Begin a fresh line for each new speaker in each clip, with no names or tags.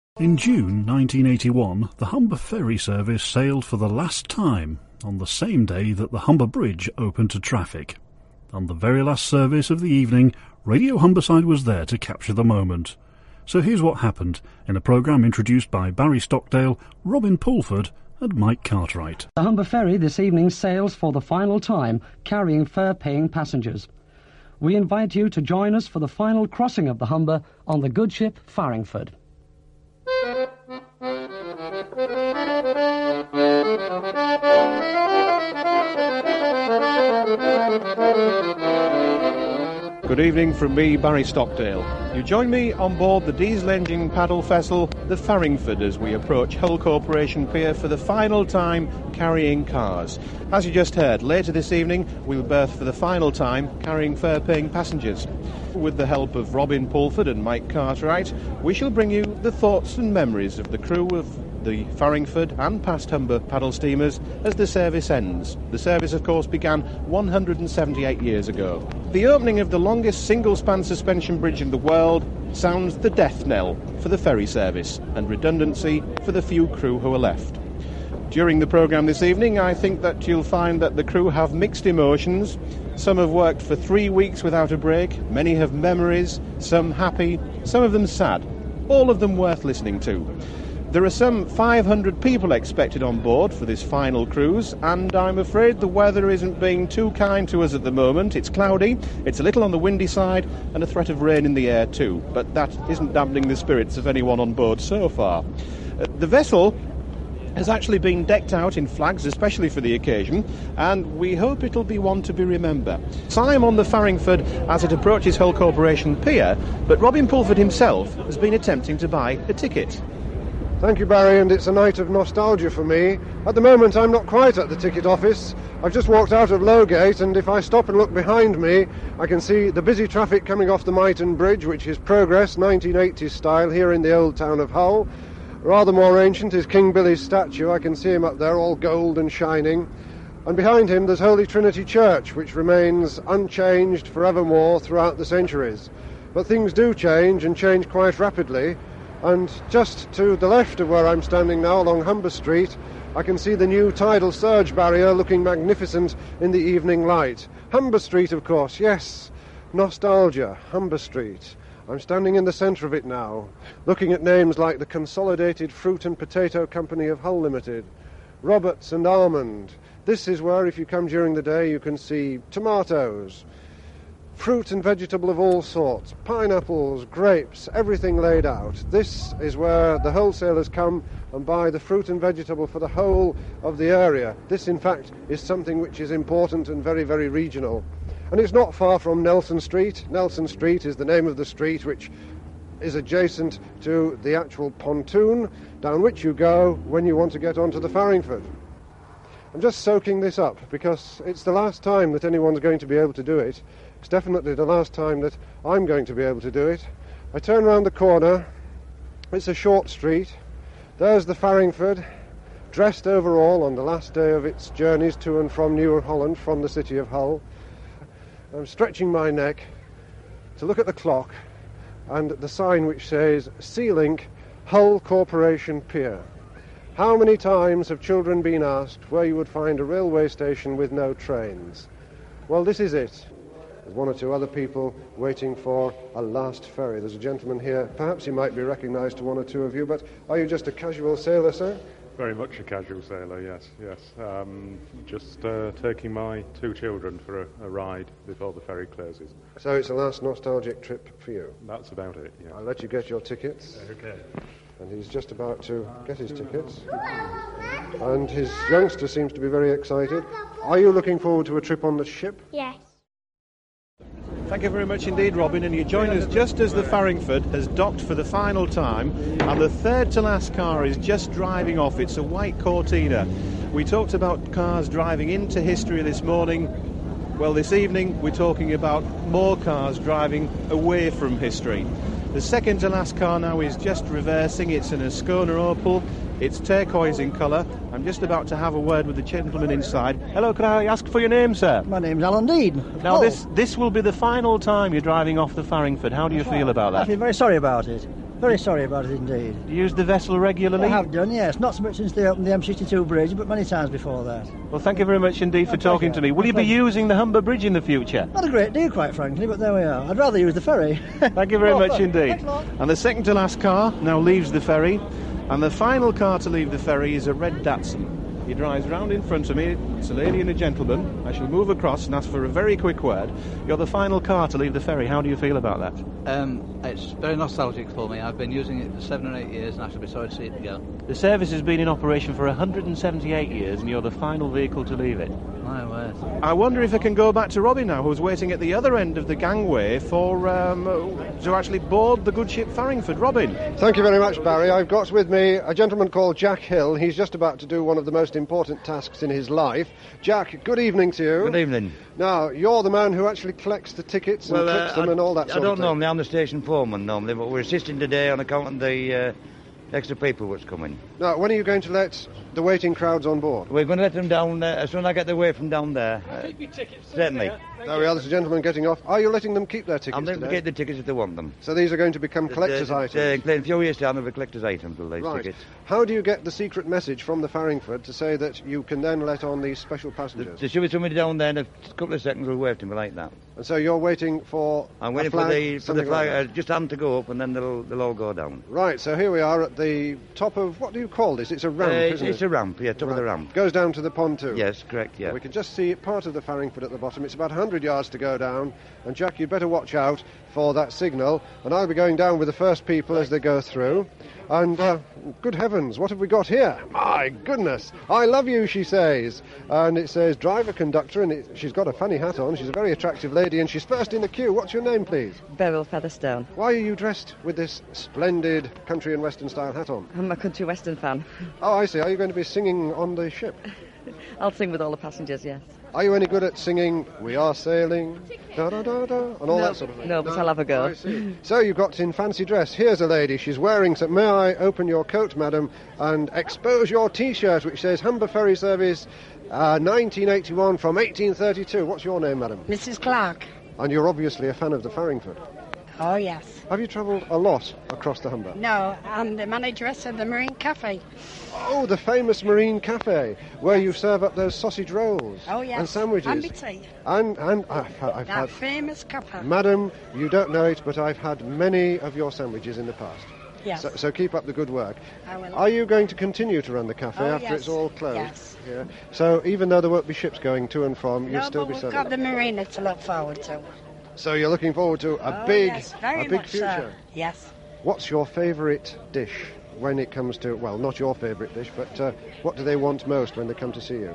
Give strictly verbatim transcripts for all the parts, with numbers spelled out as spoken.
In June nineteen eighty-one, the Humber ferry service sailed for the last time on the same day that the Humber Bridge opened to traffic. On the very last service of the evening, Radio Humberside was there to capture the moment. So here's what happened in a programme introduced by Barry Stockdale, Robin Pulford and Mike Cartwright.
The Humber ferry this evening sails for the final time, carrying fare-paying passengers. We invite you to join us for the final crossing of the Humber on the good ship Farringford.
Good evening from me, Barry Stockdale. You join me on board the diesel engine paddle vessel, the Farringford, as we approach Hull Corporation Pier for the final time carrying cars. As you just heard, later this evening we'll berth for the final time carrying fare-paying passengers. With the help of Robin Pulford and Mike Cartwright, we shall bring you the thoughts and memories of the crew of the Farringford and past Humber paddle steamers as the service ends. The service, of course, began one hundred seventy-eight years ago. The opening of the longest single-span suspension bridge in the world sounds the death knell for the ferry service and redundancy for the few crew who are left. During the programme this evening, I think that you'll find that the crew have mixed emotions. Some have worked for three weeks without a break, many have memories, some happy, some of them sad, all of them worth listening to. There are some five hundred people expected on board for this final cruise, and I'm afraid the weather isn't being too kind to us at the moment. It's cloudy, it's a little on the windy side, and a threat of rain in the air too, but that isn't dampening the spirits of anyone on board so far. Uh, the vessel has actually been decked out in flags, especially for the occasion, and we hope it'll be one to be remembered. So I'm on the Farringford as it approaches Hull Corporation Pier, but Robin Pulford himself has been attempting to buy a ticket.
Thank you, Barry, and it's a night of nostalgia for me. At the moment, I'm not quite at the ticket office. I've just walked out of Lowgate, and if I stop and look behind me, I can see the busy traffic coming off the Myton Bridge, which is Progress, nineteen eighties style, here in the old town of Hull. Rather more ancient is King Billy's statue. I can see him up there, all gold and shining. And behind him, there's Holy Trinity Church, which remains unchanged forevermore throughout the centuries. But things do change, and change quite rapidly. And just to the left of where I'm standing now, along Humber Street, I can see the new tidal surge barrier looking magnificent in the evening light. Humber Street, of course, yes. Nostalgia, Humber Street. I'm standing in the centre of it now, looking at names like the Consolidated Fruit and Potato Company of Hull Limited, Roberts and Almond. This is where, if you come during the day, you can see tomatoes, fruit and vegetable of all sorts, pineapples, grapes, everything laid out. This is where the wholesalers come and buy the fruit and vegetable for the whole of the area. This, in fact, is something which is important and very, very regional. And it's not far from Nelson Street. Nelson Street is the name of the street which is adjacent to the actual pontoon down which you go when you want to get onto the Farringford. I'm just soaking this up because it's the last time that anyone's going to be able to do it. It's definitely the last time that I'm going to be able to do it. I turn round the corner. It's a short street. There's the Farringford, dressed overall on the last day of its journeys to and from New Holland from the city of Hull. I'm stretching my neck to look at the clock and the sign which says Sea-Link Hull Corporation Pier. How many times have children been asked where you would find a railway station with no trains? Well, this is it. There's one or two other people waiting for a last ferry. There's a gentleman here. Perhaps he might be recognised to one or two of you, but are you just a casual sailor, sir?
Very much a casual sailor, yes, yes. Um, just uh, taking my two children for a, a ride before the ferry closes.
So it's a last nostalgic trip for you?
That's about it, yeah.
I'll let you get your tickets.
Okay.
And he's just about to get his tickets. And his youngster seems to be very excited. Are you looking forward to a trip on the ship?
Yes.
Thank you very much indeed, Robin, and you join us just as the Farringford has docked for the final time, and the third to last car is just driving off. It's a white Cortina. We talked about cars driving into history this morning. Well, this evening we're talking about more cars driving away from history. The second to last car now is just reversing. It's an Ascona Opel. It's turquoise in colour. I'm just about to have a word with the gentleman inside. Hello, could I ask for your name, sir?
My name's Alan Dean.
Now,
oh.
this this will be the final time you're driving off the Farringford. How do you
That's
feel
right.
about
I
that?
feel very sorry about it.
Very sorry about it indeed.
You use the vessel regularly?
I have done, yes. Not so much since they opened the M sixty-two bridge, but many times before that.
Well, thank you very much indeed for
My
talking
pleasure.
to me. Will
My
you be
pleasure.
using the Humber Bridge in the future?
Not a great deal, quite frankly, but there we are. I'd rather use the ferry.
Thank you very
Oh,
much
fun.
indeed.
Thanks a lot.
And the second to last car now leaves the ferry, and the final car to leave the ferry is a red Datsun. He drives round in front of me. It's a lady and a gentleman. I shall move across and ask for a very quick word. You're the final car to leave the ferry. How do you feel about that?
Um, it's very nostalgic for me. I've been using it for seven or eight years and I shall be sorry to see it go.
The service has been in operation for one hundred seventy-eight years, and you're the final vehicle to leave it.
My word.
I wonder if I can go back to Robin now, who's waiting at the other end of the gangway for um, to actually board the good ship Farringford. Robin.
Thank you very much, Barry. I've got with me a gentleman called Jack Hill. He's just about to do one of the most important tasks in his life. Jack, good evening to you.
Good evening.
Now, you're the man who actually collects the tickets and
Well,
clips
uh,
them
I,
and all that
I
sort of
don't
thing.
normally, I'm the station foreman normally, but we're assisting today on account of the uh, extra people that's coming.
Now, when are you going to let the waiting crowds on board?
We're going to let them down uh, as soon as I get away from down there. Uh, certainly.
There we are, there's a gentleman getting off. Are you letting them keep their tickets
I'm letting them
today?
get the tickets if they want them.
So these are going to become collector's
uh,
items?
Uh, in a few years' time, they'll be collector's items, will these
Right.
tickets.
How do you get the secret message from the Farringford to say that you can then let on these special passengers?
There should be somebody down there in a couple of seconds will wave to me like that.
And so you're waiting for
I'm
a
waiting
flag,
for the, for the
something
flag,
like that?
uh, just them to go up and then they'll, they'll all go down.
Right, so here we are at the top of, what do you call this? It's a ramp,
Uh,
isn't
it's
it?
a ramp, yeah, top of the ramp.
Goes down to the pontoon.
Yes, correct, yeah.
We can just see part of the Farringford at the bottom. It's about one hundred yards to go down. And Jack, you'd better watch out for that signal. And I'll be going down with the first people as they go through. And, uh, good heavens, what have we got here? My goodness, I love you, she says. And it says driver, conductor, and it, she's got a funny hat on. She's a very attractive lady, and she's first in the queue. What's your name, please?
Beryl Featherstone.
Why are you dressed with this splendid country and western style hat on?
I'm a country western fan.
Oh, I see. Are you going to be singing on the ship?
I'll sing with all the passengers, yes.
Are you any good at singing "We Are Sailing," da da da da, and all
No,
that sort of thing?
no, but I'll have a go.
I see. So you've got in fancy dress. Here's a lady. She's wearing some. May I open your coat, madam, and expose your T-shirt, which says Humber Ferry Service, uh, nineteen eighty-one from eighteen thirty-two. What's your name, madam?
Missus Clark.
And you're obviously a fan of the Farringford.
Oh, yes.
Have you travelled a lot across the Humber?
No, I'm the manageress of the Marine Cafe.
Oh, the famous Marine Cafe, where you serve up those sausage rolls
Oh, yes.
and sandwiches.
And tea.
And, and I've, I've
That
had...
famous cafe.
Madam, you don't know it, but I've had many of your sandwiches in the past.
Yes.
So, so keep up the good work.
I will.
Are you going to continue to run the cafe
Oh,
after
yes.
it's all closed?
Yes.
Yeah. So even though there won't be ships going to and from, you'll
No,
still
but
be
we've
serving.
got the marina to look forward to.
So you're looking forward to a
Oh,
big,
yes, very
a big
much
future.
so. Yes.
What's your favourite dish when it comes to, well, not your favourite dish, but uh, what do they want most when they come to see you?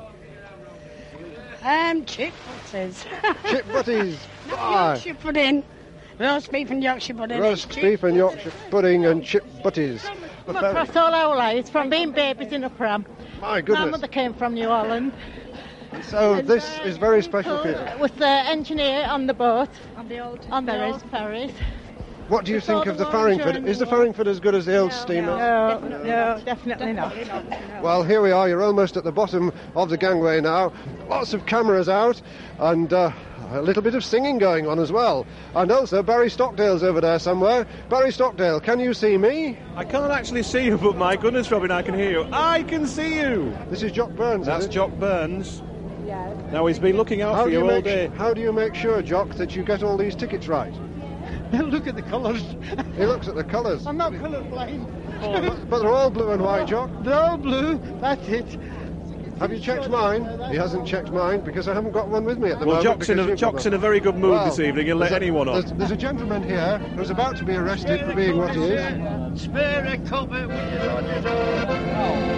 Um, chip butties.
Chip butties.
No,
Ah.
Yorkshire pudding. Roast beef and Yorkshire pudding.
Roast
Chip
beef and
butties.
Yorkshire pudding and chip butties.
Come across all our lives from being babies in a pram.
My
My
goodness.
mother came from New Orleans.
So
And,
this
uh,
is very special for you.
Was the engineer on the boat,
On the old
on the
ferries.
old ferries.
What do you
Before
think of
the
the
war,
Farringford?
during
Is
the
the
war.
Farringford as good as the old steamer?
No, no, definitely not.
Well, here we are. You're almost at the bottom of the gangway now. Lots of cameras out and uh, a little bit of singing going on as well. And also Barry Stockdale's over there somewhere. Barry Stockdale, can you see me?
I can't actually see you, but my goodness, Robin, I can hear you. I can see you.
This is Jock Burns.
That's
is it?
Jock Burns. Now he's been looking out
How
for
do
you
you
all
make
day.
how do you make sure, Jock, that you get all these tickets right?
Look at the colours.
He looks at the colours.
I'm not colourblind.
but, but they're all blue and white, Jock.
They're all blue, that's it.
Have you checked mine? He hasn't checked mine because I haven't got one with me at the
Well,
moment.
Jock's in,
because
a,
you've
Jock's
got
in a very good mood
Well,
this evening. He'll let
there's a-
anyone on.
There's, there's a gentleman here who's about to be arrested for being what he is.
Spare a copper with your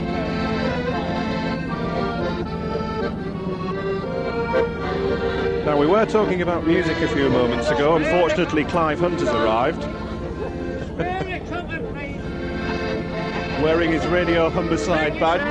Now, we were talking about music a few moments ago. Unfortunately, Clive Hunt has arrived. Wearing his Radio Humberside badge.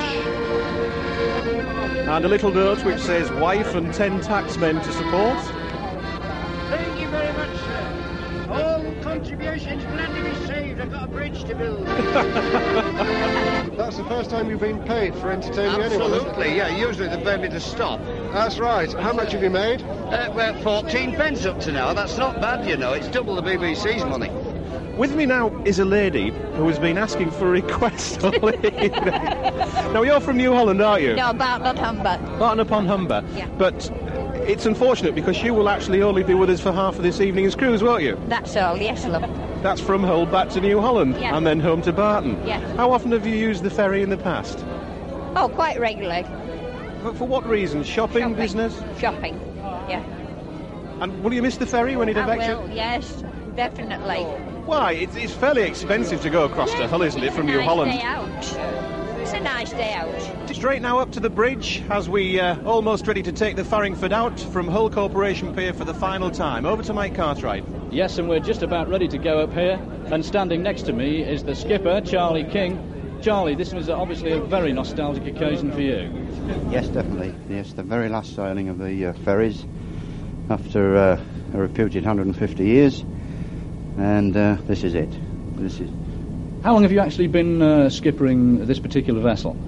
And a little note which says, wife and ten taxmen to support.
Thank you very much, sir. All contributions gladly received. I've got a bridge to build.
That's the first time you've been paid for entertaining anyone, isn't it?
Absolutely, yeah. Usually they pay me to stop.
That's right. How much have you made?
Uh, well, fourteen pence up to now. That's not bad, you know. It's double the B B C's money.
With me now is a lady who has been asking for a request all evening. Now, you're from New Holland, aren't you?
No, Barton Humber.
Barton upon Humber.
Yeah.
But it's unfortunate because you will actually only be with us for half of this evening's cruise, won't you?
That's all, yes, love.
That's from Hull back to New Holland,
Yeah.
and then home to Barton.
Yeah.
How often have you used the ferry in the past?
Oh, quite regularly.
For, for what reason? Shopping,
Shopping.
business?
Shopping, yeah.
And will you miss the ferry when it
I
affects
will,
you?
yes, definitely.
Why? It's, it's fairly expensive to go across to Hull, isn't it, from New
It's a nice
Holland?
day out. It's a nice day out.
Straight now up to the bridge as we uh, almost ready to take the Farringford out from Hull Corporation Pier for the final time. Over to Mike Cartwright.
Yes, and we're just about ready to go up here, and standing next to me is the skipper, Charlie King. Charlie, this was obviously a very nostalgic occasion for you.
Yes, definitely. Yes, the very last sailing of the uh, ferries after uh, a reputed one hundred fifty years, and uh, this is it. This is.
How long have you actually been uh, skippering this particular vessel?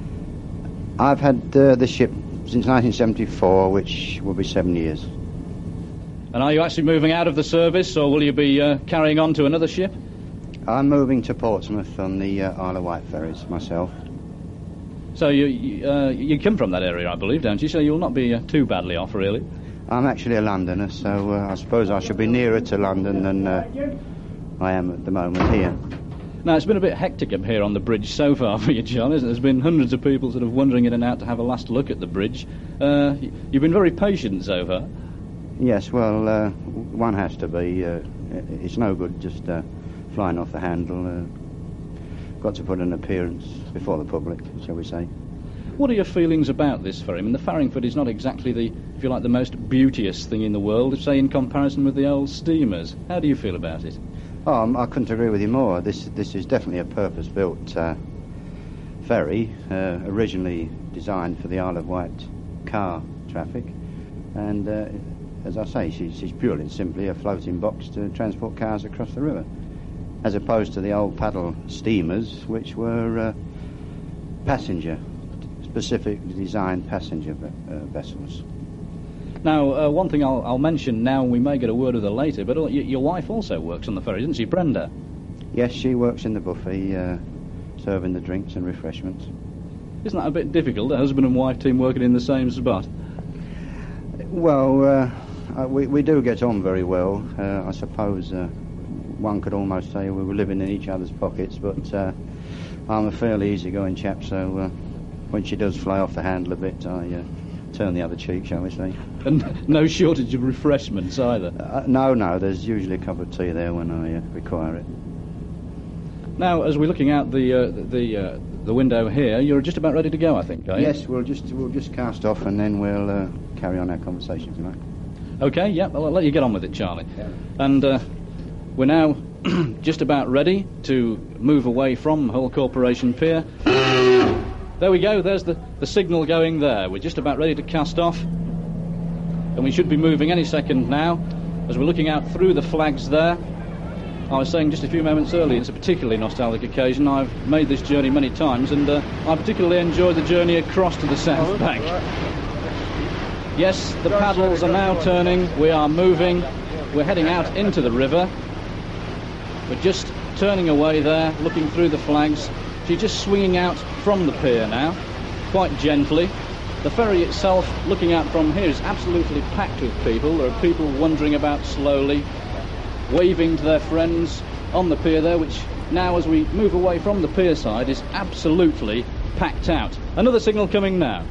I've had uh, this ship since nineteen seventy-four, which will be seven years.
And are you actually moving out of the service, or will you be uh, carrying on to another ship?
I'm moving to Portsmouth on the uh, Isle of Wight ferries myself.
So you you, uh, you come from that area, I believe, don't you? So you'll not be uh, too badly off, really.
I'm actually a Londoner, so uh, I suppose I should be nearer to London than uh, I am at the moment here.
Now, it's been a bit hectic up here on the bridge so far for you, John, isn't it? There's been hundreds of people sort of wandering in and out to have a last look at the bridge. Uh, you've been very patient so far.
Yes, well, uh, one has to be. Uh, it's no good just uh, flying off the handle. Uh, got to put an appearance before the public, shall we say.
What are your feelings about this ferry? I mean, the Farringford is not exactly the, if you like, the most beauteous thing in the world, say, in comparison with the old steamers. How do you feel about it?
Oh, um, I couldn't agree with you more. This this is definitely a purpose-built uh, ferry, uh, originally designed for the Isle of Wight car traffic, and uh, as I say, she's, she's purely and simply a floating box to transport cars across the river, as opposed to the old paddle steamers, which were uh, passenger, specifically designed passenger uh, vessels.
Now, uh, one thing I'll, I'll mention now, we may get a word of her later, but uh, y- your wife also works on the ferry, doesn't she, Brenda?
Yes, she works in the buffet, uh, serving the drinks and refreshments.
Isn't that a bit difficult, a husband and wife team working in the same spot?
Well, uh, we, we do get on very well. Uh, I suppose uh, one could almost say we were living in each other's pockets, but uh, I'm a fairly easygoing chap, so uh, when she does fly off the handle a bit, I uh, turn the other cheek, shall we say.
And no shortage of refreshments either?
Uh, no, no, there's usually a cup of tea there when I uh, require it.
Now, as we're looking out the uh, the uh, the window here, you're just about ready to go, I think, are you?
Yes, we'll just we'll just cast off and then we'll uh, carry on our conversation tonight.
Okay, yeah, well, I'll let you get on with it, Charlie. Yeah. And uh, we're now just about ready to move away from Hull Corporation Pier. There we go, there's the, the signal going there. We're just about ready to cast off. And we should be moving any second now, as we're looking out through the flags there. I was saying just a few moments earlier, it's a particularly nostalgic occasion. I've made this journey many times, and uh, I particularly enjoyed the journey across to the South Bank. Yes, the paddles are now turning, we are moving, we're heading out into the river. We're just turning away there, looking through the flags. She's just swinging out from the pier now, quite gently. The ferry itself, looking out from here, is absolutely packed with people. There are people wandering about slowly, waving to their friends on the pier there, which now, as we move away from the pier side, is absolutely packed out. Another signal coming now.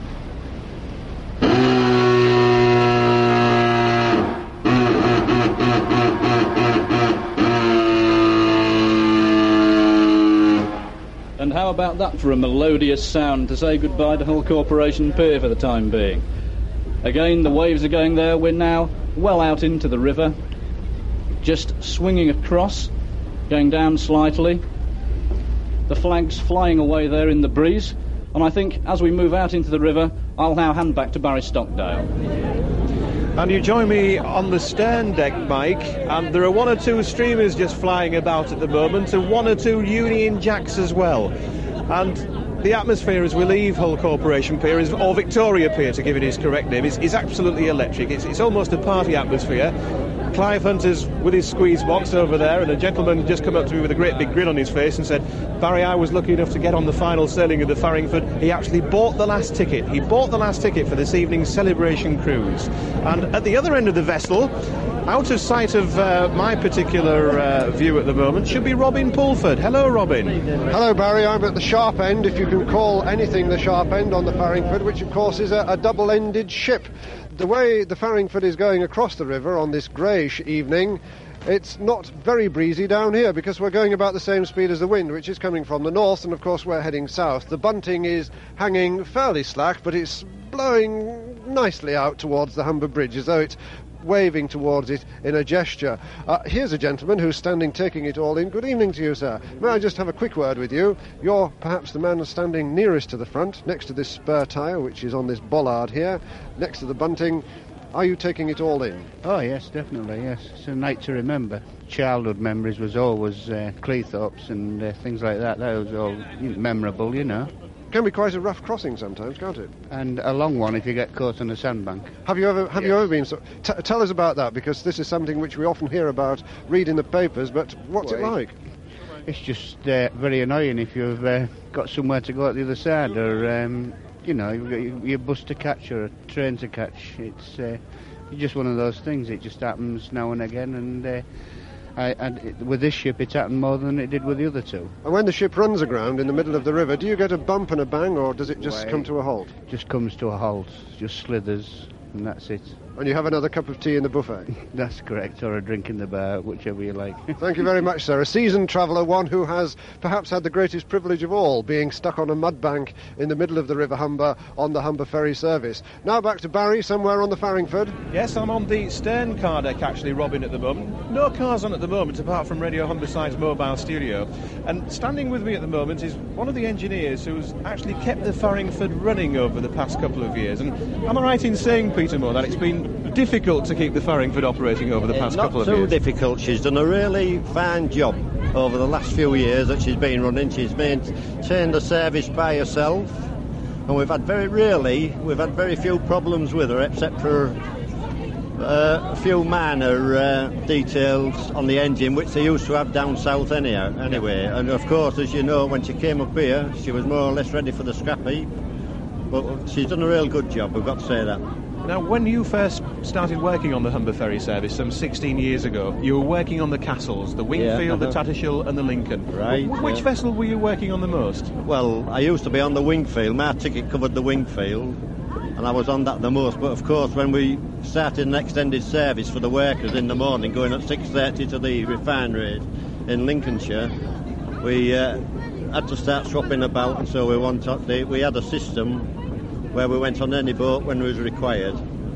And how about that for a melodious sound to say goodbye to Hull Corporation Pier for the time being? Again, the waves are going there. We're now well out into the river, just swinging across, going down slightly. The flag's flying away there in the breeze. And I think as we move out into the river, I'll now hand back to Barry Stockdale.
And you join me on the stern deck, Mike, and there are one or two streamers just flying about at the moment, and one or two Union Jacks as well. And the atmosphere as we leave Hull Corporation Pier, is, or Victoria Pier to give it its correct name, is, is absolutely electric. It's, it's almost a party atmosphere. Clive Hunter's with his squeeze box over there, and a gentleman just come up to me with a great big grin on his face and said, Barry, I was lucky enough to get on the final sailing of the Farringford. He actually bought the last ticket. He bought the last ticket for this evening's celebration cruise. And at the other end of the vessel, out of sight of uh, my particular uh, view at the moment, should be Robin Pulford. Hello, Robin.
Hello, Barry. I'm at the sharp end, if you can call anything the sharp end on the Farringford, which of course is a, a double-ended ship. The way the Farringford is going across the river on this greyish evening, it's not very breezy down here because we're going about the same speed as the wind, which is coming from the north, and of course we're heading south. The bunting is hanging fairly slack, but it's blowing nicely out towards the Humber Bridge as though it's waving towards it in a gesture. Uh, here's a gentleman who's standing taking it all in. Good evening to you, sir. May I just have a quick word with you? You're perhaps the man standing nearest to the front, next to this spare tyre, which is on this bollard here, next to the bunting. Are you taking it all in?
Oh, yes, definitely, yes. It's a night to remember. Childhood memories was always uh, Cleethorpes and uh, things like that. That was all memorable, you know.
Can be quite a rough crossing sometimes, can't it?
And a long one if you get caught on a sandbank.
Have you ever have
Yes.
you ever been so... T- tell us about that, because this is something which we often hear about, read in the papers, but what's it
Well,
like?
It's just uh, very annoying if you've uh, got somewhere to go at the other side, or, um, you know, you've got your, your bus to catch or a train to catch. It's uh, just one of those things. It just happens now and again, and... Uh, I, and it, with this ship it happened more than it did with the other two.
And when the ship runs aground in the middle of the river, do you get a bump and a bang, or does it just
Well,
come to a halt?
Just comes to a halt, just slithers, and that's it.
And you have another cup of tea in the buffet?
That's correct, or a drink in the bar, whichever you like.
Thank you very much, sir. A seasoned traveller, one who has perhaps had the greatest privilege of all, being stuck on a mud bank in the middle of the River Humber on the Humber ferry service. Now back to Barry, somewhere on the Farringford.
Yes, I'm on the stern car deck, actually, Robin, at the moment. No cars on at the moment, apart from Radio Humberside's mobile studio. And standing with me at the moment is one of the engineers who's actually kept the Farringford running over the past couple of years. And am I right in saying, Peter Moore, that it's been difficult to keep the Farringford operating over the past
Not
couple of
too
years?
difficult. She's done a really fine job over the last few years that she's been running. She's maintained the service by herself, and we've had very rarely, we've had very few problems with her, except for uh, a few minor uh, details on the engine, which they used to have down south anyhow. Anyway, and of course, as you know, when she came up here, she was more or less ready for the scrap heap. But she's done a real good job, we've got to say that.
Now, when you first started working on the Humber ferry service some sixteen years ago, you were working on the Castles, the Wingfield,
Yeah,
the
uh-huh.
Tattershall and the Lincoln.
Right,
W- Which
yeah.
vessel were you working on the most?
Well, I used to be on the Wingfield. My ticket covered the Wingfield, and I was on that the most. But of course, when we started an extended service for the workers in the morning, going at six thirty to the refinery in Lincolnshire, we uh, had to start swapping about, and so we wanted the, we had a system where we went on any boat when it was required.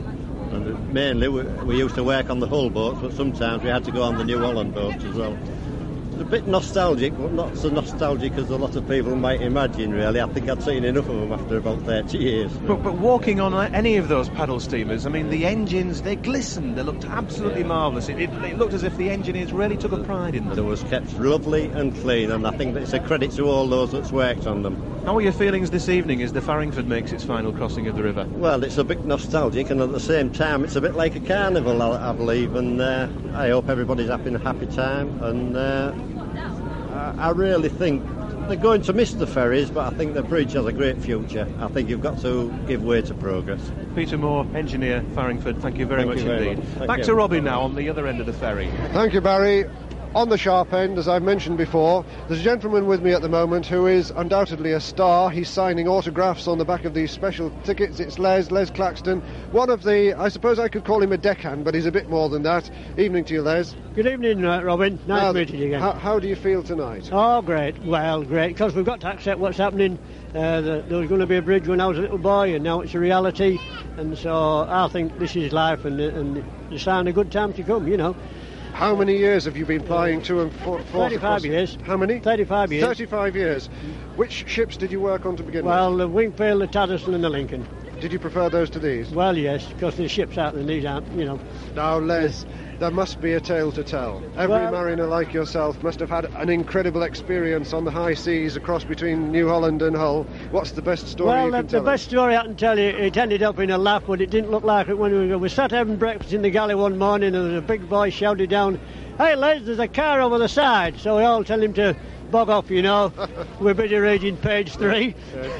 And mainly we, we used to work on the Hull boats, but sometimes we had to go on the New Holland boats as well. It's a bit nostalgic, but not so nostalgic as a lot of people might imagine, really. I think I'd seen enough of them after about thirty years.
But, but walking on any of those paddle steamers, I mean, the engines, they glistened, they looked absolutely marvellous. It, it, it looked as if the engineers really took a pride in them.
They was kept lovely and clean, and I think it's a credit to all those that's worked on them.
How are your feelings this evening as the Farringford makes its final crossing of the river?
Well, it's a bit nostalgic, and at the same time, it's a bit like a carnival, I, I believe, and uh, I hope everybody's having a happy time, and uh, I, I really think they're going to miss the ferries, but I think the bridge has a great future. I think you've got to give way to progress.
Peter Moore, engineer, Farringford, thank you very
Thank
much
you very
indeed.
much. Thank
Back
you.
to Robin now on the other end of the ferry.
Thank you, Barry. On the sharp end, as I've mentioned before, there's a gentleman with me at the moment who is undoubtedly a star. He's signing autographs on the back of these special tickets. It's Les, Les Claxton, one of the, I suppose I could call him a deckhand, but he's a bit more than that. Evening to you, Les.
Good evening, uh, Robin. Nice
Now,
meeting you again.
How, how do you feel tonight?
Oh, great. Well, great, because we've got to accept what's happening. Uh, the, there was going to be a bridge when I was a little boy, and now it's a reality. And so I think this is life, and, and the sign of good time to come, you know.
How many years have you been plying to and for, forth
thirty-five
across-
years.
How many?
thirty-five years.
thirty-five years. Which ships did you work on to begin
Well,
with?
the Wingfield, the Tatterson and the Lincoln.
did you prefer those to these?
Well, yes, because the ships out and these aren't, you know.
Now, Les, there must be a tale to tell. Every
Well-
mariner like yourself must have had an incredible experience on the high seas across between New Holland and Hull. What's the best story
Well,
you
the,
can
the
tell us?
best story I can tell you, it ended up in a laugh, but it didn't look like it when we were. We sat having breakfast in the galley one morning, and there was a big boy shouted down, "Hey, Les, there's a car over the side." So we all tell him to bog off, you know. We're busy reading page three.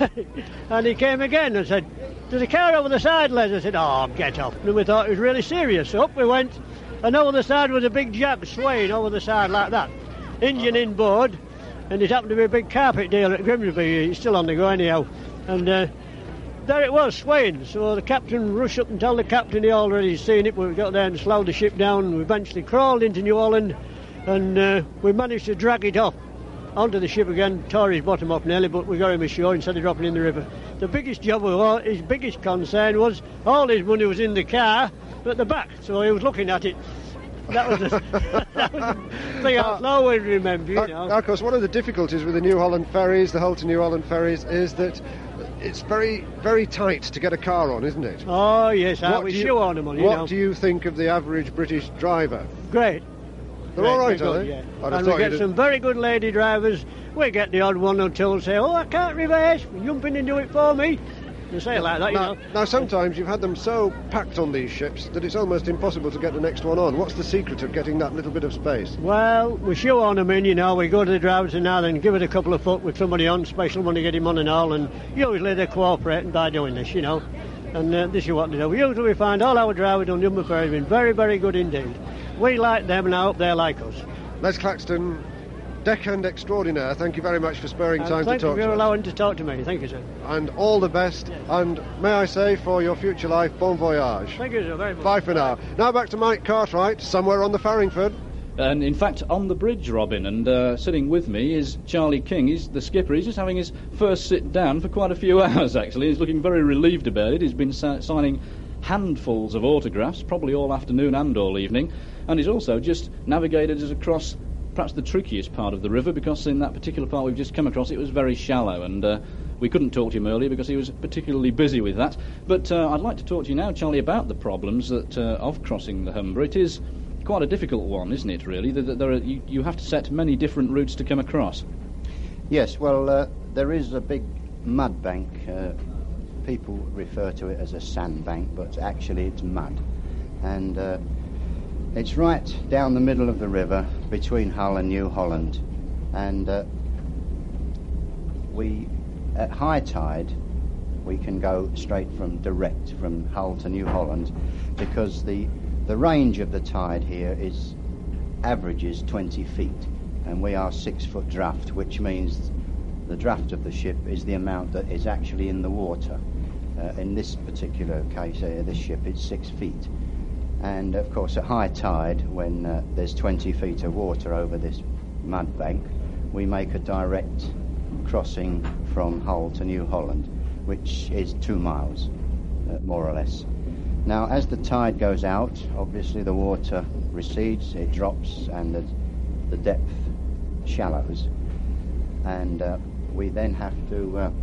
And he came again and said, "There's a car over the side, Les." I said, "Oh, get off." And we thought it was really serious. So up we went, and over the side was a big jab swaying over the side like that. Engine inboard, and it happened to be a big carpet dealer at Grimsby. He's still on the go anyhow. And uh, there it was, swaying. So the captain rushed up and told the captain he already seen it. We got there and slowed the ship down. We eventually crawled into New Holland, and uh, we managed to drag it off onto the ship again, tore his bottom off nearly, but we got him ashore instead of dropping in the river. The biggest job of all, his biggest concern was all his money was in the car at the back, so he was looking at it. That was the, that was the thing I'll always remember, you know.
Of course, one of the difficulties with the New Holland ferries, the Hull to New Holland ferries, is that it's very, very tight to get a car on, isn't it?
Oh, yes, I
What
was
do you-
sure on them, you
What
know.
do you think of the average British driver?
Great.
They're all right,
Great,
are
good,
they?
yeah.
I'd have
And we
thought
get
you'd-
some very good lady drivers. We get the odd one or two say, "Oh, I can't reverse. Jump in and do it for me." They say it like that, you
now,
know.
now, sometimes you've had them so packed on these ships that it's almost impossible to get the next one on. What's the secret of getting that little bit of space?
Well, we show on them in, you know. We go to the drivers and now then give it a couple of foot with somebody on, special one to get him on and all, and usually they're cooperating by doing this, you know. And uh, this is what they do. Usually we find all our drivers on the Humber Ferry have been very, very good indeed. We like them and I hope they like us.
Les Claxton, deckhand extraordinaire, thank you very much for sparing
And
time to
thank you
talk
for
to us.
allowing to talk to me. Thank you, sir.
And all the best, and may I say, for your future life, bon voyage.
Thank you, sir, very much.
Bye for now. Now back to Mike Cartwright, somewhere on the Farringford.
And in fact, on the bridge, Robin, and uh, sitting with me is Charlie King. He's the skipper. He's just having his first sit down for quite a few hours, actually. He's looking very relieved about it. He's been sa- signing handfuls of autographs, probably all afternoon and all evening. And he's also just navigated us across perhaps the trickiest part of the river, because in that particular part we've just come across, it was very shallow, and uh, we couldn't talk to him earlier because he was particularly busy with that. But uh, I'd like to talk to you now, Charlie, about the problems that uh, of crossing the Humber. It is quite a difficult one, isn't it, really? There, there are, you, you have to set many different routes to come across.
Yes, well, uh, there is a big mud bank. Uh, people refer to it as a sandbank, but actually it's mud. And uh, it's right down the middle of the river between Hull and New Holland. And uh, we, at high tide, we can go straight from direct from Hull to New Holland, because the the range of the tide here is averages twenty feet, and we are six foot draft, which means the draft of the ship is the amount that is actually in the water. Uh, in this particular case, uh, this ship, it's six feet. And of course, at high tide, when uh, there's twenty feet of water over this mud bank, we make a direct crossing from Hull to New Holland, which is two miles, uh, more or less. Now, as the tide goes out, obviously the water recedes, it drops, and the, the depth shallows. And uh, we then have to uh,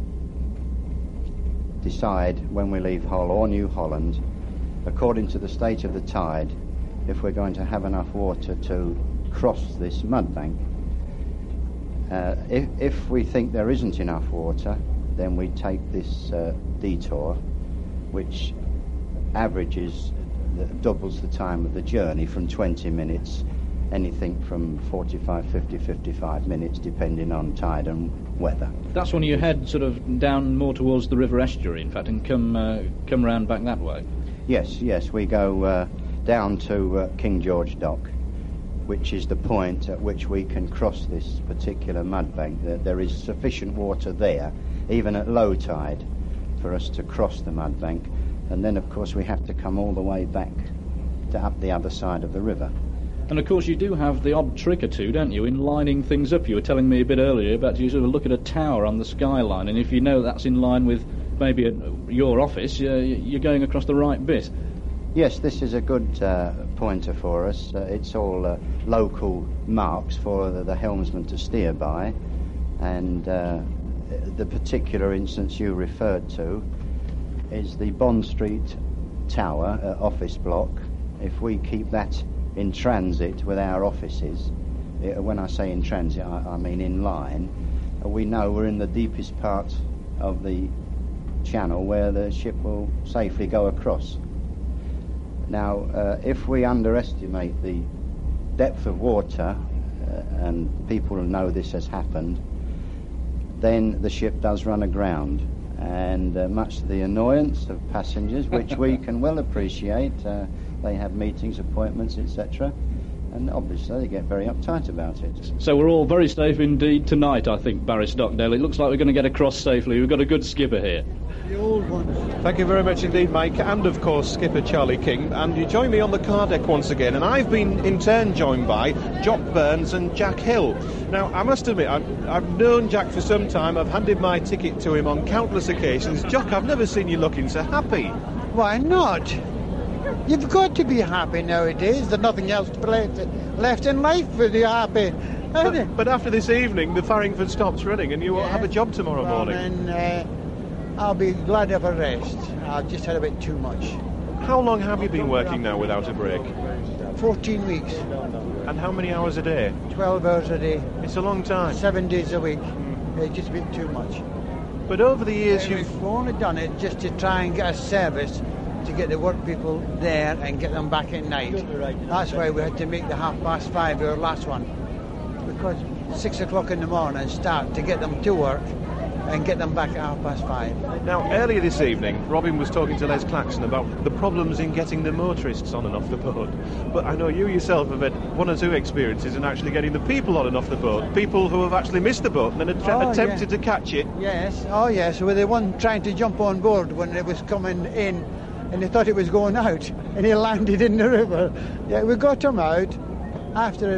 decide when we leave Hull or New Holland, according to the state of the tide, if we're going to have enough water to cross this mud bank. Uh, if, if we think there isn't enough water, then we take this uh, detour, which averages, uh, doubles the time of the journey from twenty minutes, anything from forty-five, fifty, fifty-five minutes, depending on tide and weather.
That's when you head sort of down more towards the river estuary, in fact, and come uh, come round back that way.
Yes, yes, we go uh, down to uh, King George Dock, which is the point at which we can cross this particular mud bank. There, there is sufficient water there, even at low tide, for us to cross the mud bank. And then, of course, we have to come all the way back to up the other side of the river.
And of course you do have the odd trick or two, don't you, in lining things up. You were telling me a bit earlier about you sort of look at a tower on the skyline, and if you know that's in line with maybe a, your office, uh, you're going across the right bit.
Yes, this is a good uh, pointer for us. Uh, it's all uh, local marks for the, the helmsman to steer by, and uh, the particular instance you referred to, is the Bond Street Tower uh, office block. If we keep that in transit with our offices, it, when I say in transit, I, I mean in line, uh, we know we're in the deepest part of the channel where the ship will safely go across. Now, uh, if we underestimate the depth of water, uh, and people know this has happened, then the ship does run aground. And uh, much to the annoyance of passengers, which we can well appreciate, uh, they have meetings, appointments, et cetera, and obviously they get very uptight about it.
So we're all very safe indeed tonight, I think, Barry Stockdale. It looks like we're going to get across safely. We've got a good skipper here.
The old ones. Thank you very much indeed, Mike, and of course Skipper Charlie King. And you join me on the car deck once again, and I've been in turn joined by Jock Burns and Jack Hill. Now, I must admit, I've, I've known Jack for some time. I've handed my ticket to him on countless occasions. Jock, I've never seen you looking so happy.
Why not? You've got to be happy nowadays. There's nothing else left, left in life for you happy.
But, but after this evening, the Farringford stops running, and you won't
Yeah.
have a job tomorrow
Well,
morning.
then, uh, I'll be glad of a rest. I've just had a bit too much.
How long have you been working now without a break?
fourteen weeks.
And how many hours a day?
twelve hours a day.
It's a long time.
Seven days a week. It's just been too much.
But over the years,
And
you've...
We've only done it just to try and get a service to get the work people there and get them back at night. That's why we had to make the half past five our last one. Because six o'clock in the morning start to get them to work and get them back at half past five.
Now, earlier this evening, Robin was talking to Les Claxon about the problems in getting the motorists on and off the boat. But I know you yourself have had one or two experiences in actually getting the people on and off the boat. People who have actually missed the boat and then att-
Oh,
attempted
yeah.
to catch it.
Yes, oh yes, with the one trying to jump on board when it was coming in and they thought it was going out and he landed in the river. Yeah, we got him out after,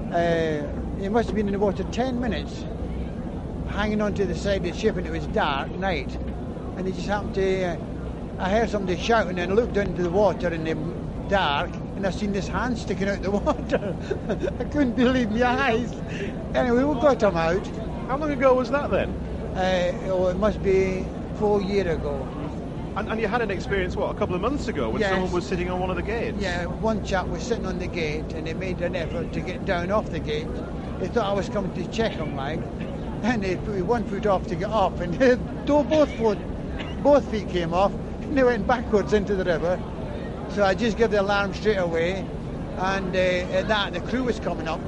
uh, he must have been in the water ten minutes, hanging onto the side of the ship, and it was dark night. And he just happened to, uh, I heard somebody shouting and I looked into the water in the dark and I seen this hand sticking out the water. I couldn't believe my eyes. Anyway, we got him out.
How long ago was that then?
Uh, oh, it must be four years ago.
And, and you had an experience, what, a couple of months ago when
Yes.
someone was sitting on one of the gates?
Yeah, one chap was sitting on the gate and he made an effort to get down off the gate. He thought I was coming to check him, like, and he put one foot off to get off, and though both foot, both feet came off, and they went backwards into the river. So I just gave the alarm straight away, and uh, at that the crew was coming up,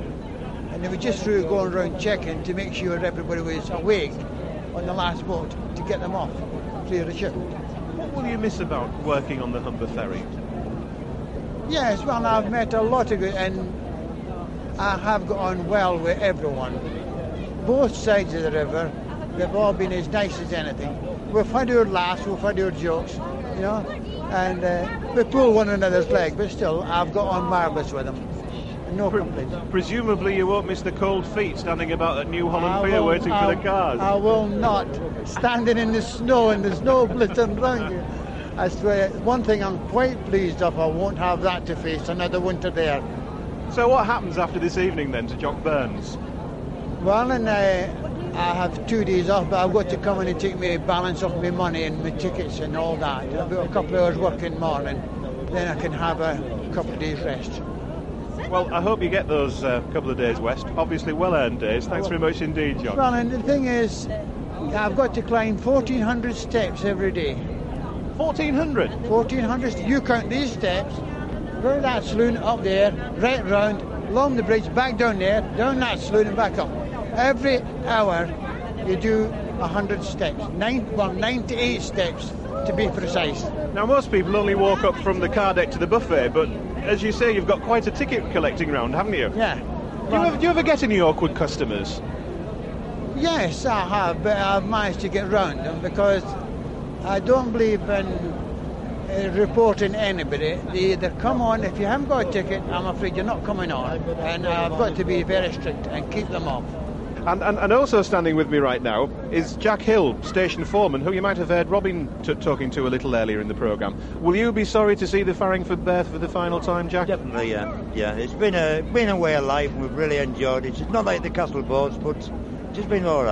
and they were just through going around checking to make sure everybody was awake on the last boat to get them off, clear the ship.
What will you miss about working on the Humber ferry?
Yes, well, I've met a lot of good, and I have got on well with everyone. Both sides of the river, they've all been as nice as anything. We've had our laughs, we've had our jokes, you know, and uh, we pull one another's leg, but still, I've got on marvellous with them. No complaints.
Presumably you won't miss the cold feet standing about at New Holland
I
Pier
will-
waiting
I-
for the cars.
I will not. Standing in the snow and the snow blistering round you. I swear, one thing I'm quite pleased of, I won't have that to face another winter there.
So what happens after this evening then to Jock Burns?
Well, and uh, I have two days off, but I've got to come in and take my balance off my money and my tickets and all that. I've got a couple of hours work in the morning, then I can have a couple of days rest.
Well, I hope you get those uh, couple of days west. Obviously well-earned days. Thanks very much indeed, John.
Well, and the thing is, I've got to climb fourteen hundred steps every day.
fourteen hundred?
fourteen hundred. You count these steps, round that saloon up there, right round, along the bridge, back down there, down that saloon and back up. Every hour you do one hundred steps. Nine, well, ninety-eight steps to be precise.
Now, most people only walk up from the car deck to the buffet, but as you say, you've got quite a ticket collecting round, haven't you?
Yeah.
Do you, ever, do you ever get any awkward customers?
Yes, I have, but I've managed to get round them because I don't believe in uh, reporting anybody. They either come on, if you haven't got a ticket, I'm afraid you're not coming on, and I've got to be very strict and keep them off.
And, and, and also standing with me right now is Jack Hill, station foreman, who you might have heard Robin t- talking to a little earlier in the programme. Will you be sorry to see the Farringford berth for the final time, Jack?
Definitely, yeah. Yeah, it's been a been a way of life, and we've really enjoyed it. It's not like the castle boats, but it's just been all right.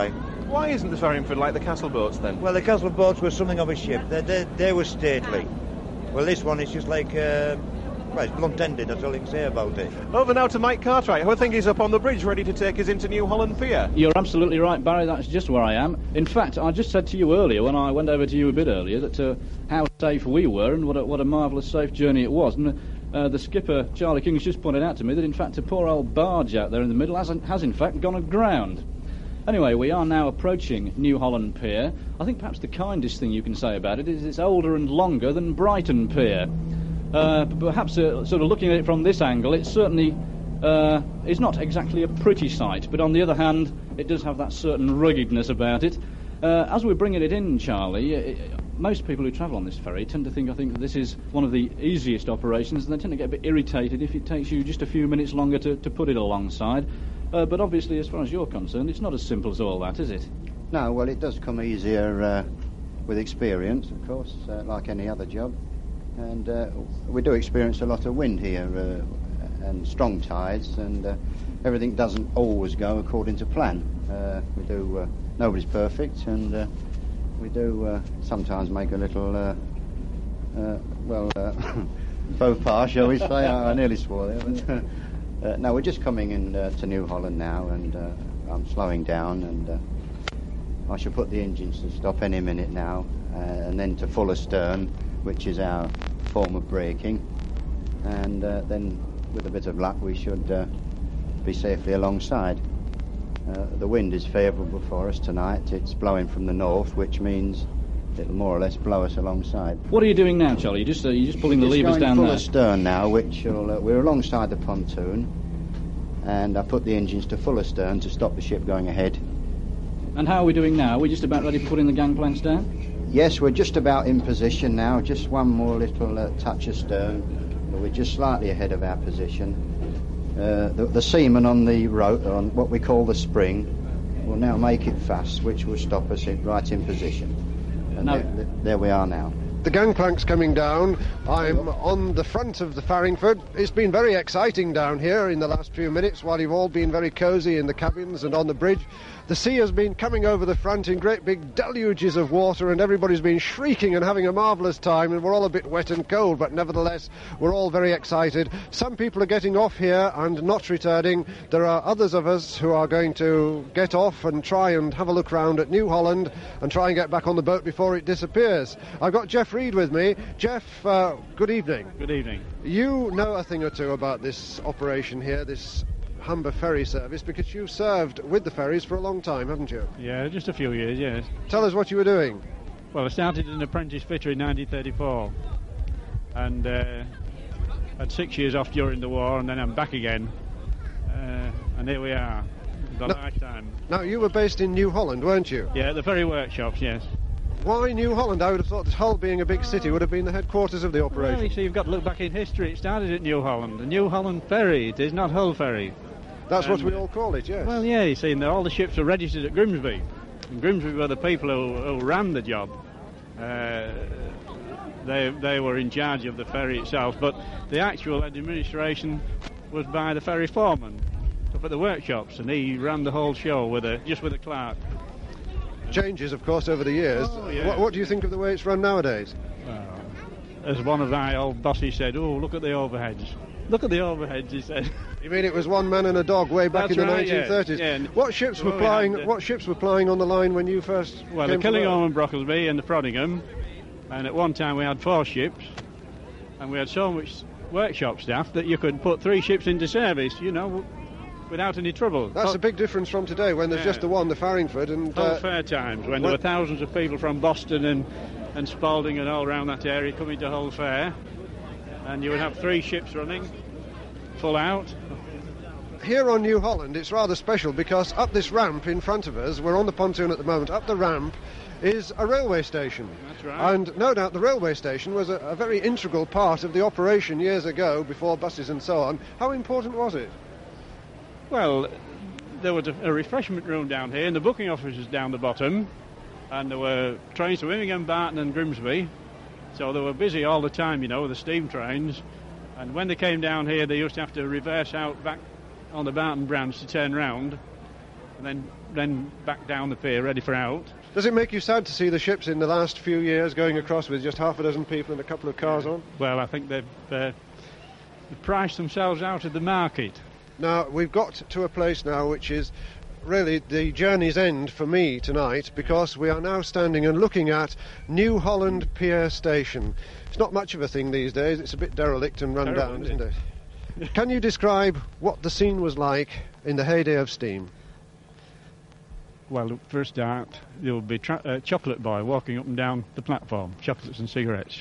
Why isn't the Farringford like the Castle boats then?
Well, the Castle boats were something of a ship. They, they, they were stately. Well, this one is just like, uh, well, it's blunt-ended, that's all I can say about it.
Over now to Mike Cartwright, who I think is up on the bridge ready to take us into New Holland Pier.
You're absolutely right, Barry, that's just where I am. In fact, I just said to you earlier, when I went over to you a bit earlier, that uh, how safe we were and what a, what a marvellous safe journey it was. And uh, the skipper, Charlie King, has just pointed out to me that, in fact, a poor old barge out there in the middle has, has in fact, gone aground. Anyway, we are now approaching New Holland Pier. I think perhaps the kindest thing you can say about it is it's older and longer than Brighton Pier. Uh, perhaps uh, sort of looking at it from this angle, it certainly uh, is not exactly a pretty sight, but on the other hand, it does have that certain ruggedness about it. Uh, as we're bringing it in, Charlie, it, most people who travel on this ferry tend to think, I think, that this is one of the easiest operations, and they tend to get a bit irritated if it takes you just a few minutes longer to, to put it alongside. Uh, but obviously, as far as you're concerned, it's not as simple as all that, is it?
No, well, it does come easier uh, with experience, of course, uh, like any other job. And uh, we do experience a lot of wind here uh, and strong tides, and uh, everything doesn't always go according to plan. Uh, we do, uh, nobody's perfect, and uh, we do uh, sometimes make a little, uh, uh, well, uh, faux pas, shall we say. I, I nearly swore there, but uh, uh, no, we're just coming in uh, to New Holland now, and uh, I'm slowing down, and uh, I shall put the engines to stop any minute now, uh, and then to full astern, which is our form of braking, and uh, then with a bit of luck we should uh, be safely alongside. Uh, the wind is favourable for us tonight. It's blowing from the north, which means it'll more or less blow us alongside.
What are you doing now, Charlie? You're just, uh, you're just pulling
We're
the
just
levers
going
down
full
there?
astern now, which will, uh, we're alongside the pontoon, and I put the engines to full astern to stop the ship going ahead.
And how are we doing now? Are we just about ready to put in the gangplanks down?
Yes, we're just about in position now, just one more little uh, touch astern, but we're just slightly ahead of our position. Uh, the, the seaman on the rope, on what we call the spring, will now make it fast, which will stop us in, right in position. And
Now-
there, there we are now.
The gangplank's coming down. I'm on the front of the Farringford. It's been very exciting down here in the last few minutes while you've all been very cosy in the cabins and on the bridge. The sea has been coming over the front in great big deluges of water, and everybody's been shrieking and having a marvellous time, and we're all a bit wet and cold, but nevertheless we're all very excited. Some people are getting off here and not returning. There are others of us who are going to get off and try and have a look round at New Holland and try and get back on the boat before it disappears. I've got Jeff Reed with me. Jeff, uh, good evening.
Good evening.
You know a thing or two about this operation here, this Humber ferry service, because you've served with the ferries for a long time, haven't you?
Yeah, just a few years, yes.
Tell us what you were doing.
Well, I started as an apprentice fitter in nineteen thirty-four, and uh, had six years off during the war, and then I'm back again, uh, and here we are, the
No-
lifetime.
Now, you were based in New Holland, weren't you?
Yeah, the ferry workshops, yes.
Why New Holland? I would have thought that Hull, being a big city, would have been the headquarters of the operation.
Well, you see, you've got to look back in history. It started at New Holland, the New Holland Ferry. It is not Hull Ferry.
That's what
And-
we all call it, yes.
Well, yeah, you see, and all the ships were registered at Grimsby. And Grimsby were the people who, who ran the job. Uh, they they were in charge of the ferry itself, but the actual administration was by the ferry foreman up at the workshops, and he ran the whole show with a just with a clerk.
Changes, of course, over the years.
Oh, yeah.
what, what do you think of the way it's run nowadays?
As one of my old bosses said, "Oh, look at the overheads. Look at the overheads," he said.
You mean it was one man and a dog way back
That's
in the
right, yeah,
nineteen thirties?
yeah, and-
What ships were
well, we
plying?
had, uh,
What ships were plying on the line when you first
Well,
came
the
to work?
Killingholm and Brocklesby and the Frodingham, and at one time we had four ships, and we had so much workshop staff that you could put three ships into service, you know, without any trouble.
That's a big difference from today, when there's
Yeah.
just the one, the Farringford, and
Whole
uh,
fair times, when
well-
there were thousands of people from Boston and, and Spalding and all around that area coming to Hull Fair, and you would have three ships running, full out.
here on New Holland it's rather special because up this ramp in front of us, we're on the pontoon at the moment, up the ramp is a railway station.
That's right.
And no doubt the railway station was a, a very integral part of the operation years ago, before buses and so on. How important was it?
Well, there was a, a refreshment room down here, and the booking office is down the bottom, and there were trains to Immingham, Barton and Grimsby, so they were busy all the time, you know, with the steam trains, and when they came down here they used to have to reverse out back on the Barton branch to turn round, and then then back down the pier, ready for out.
Does it make you sad to see the ships in the last few years going across with just half a dozen people and a couple of cars on?
Well, I think they've, uh, they've priced themselves out of the market.
Now, we've got to a place now which is really the journey's end for me tonight, because we are now standing and looking at New Holland Pier Station. It's not much of a thing these days, it's a bit derelict and run
Terrible,
down,
isn't
isn't it? Can you describe what the scene was like in the heyday of steam?
Well, for a start, there will be tra- a chocolate boy walking up and down the platform, chocolates and cigarettes.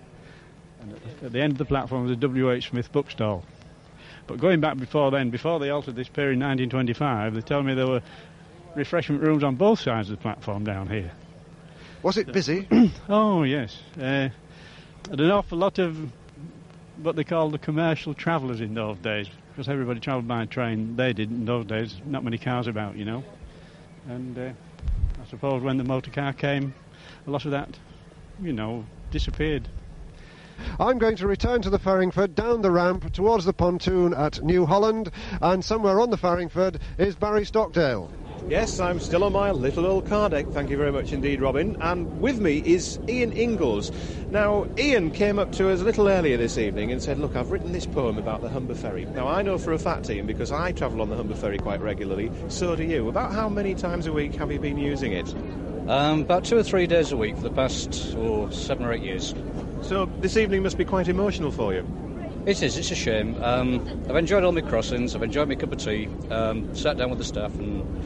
And at the, at the end of the platform was a W H Smith bookstall. But going back before then, before they altered this pier in nineteen twenty-five, they tell me there were refreshment rooms on both sides of the platform down here.
Was it busy?
Oh, yes. Uh, and an awful lot of what they called the commercial travellers in those days, because everybody travelled by train. They didn't in those days, not many cars about, you know. And uh, I suppose when the motor car came, a lot of that, you know, disappeared.
I'm going to return to the Farringford, down the ramp towards the pontoon at New Holland, and somewhere on the Farringford is Barry Stockdale.
Yes, I'm still on my little old car deck, thank you very much indeed, Robin, and with me is Ian Ingalls. Now, Ian came up to us a little earlier this evening and said, look, I've written this poem about the Humber Ferry. Now, I know for a fact, Ian, because I travel on the Humber Ferry quite regularly, so do you. About how many times a week have you been using it?
Um, about two or three days a week for the past oh, seven or eight years.
So this evening must be quite emotional for you.
It is, it's a shame. Um, I've enjoyed all my crossings, I've enjoyed my cup of tea, um, sat down with the staff,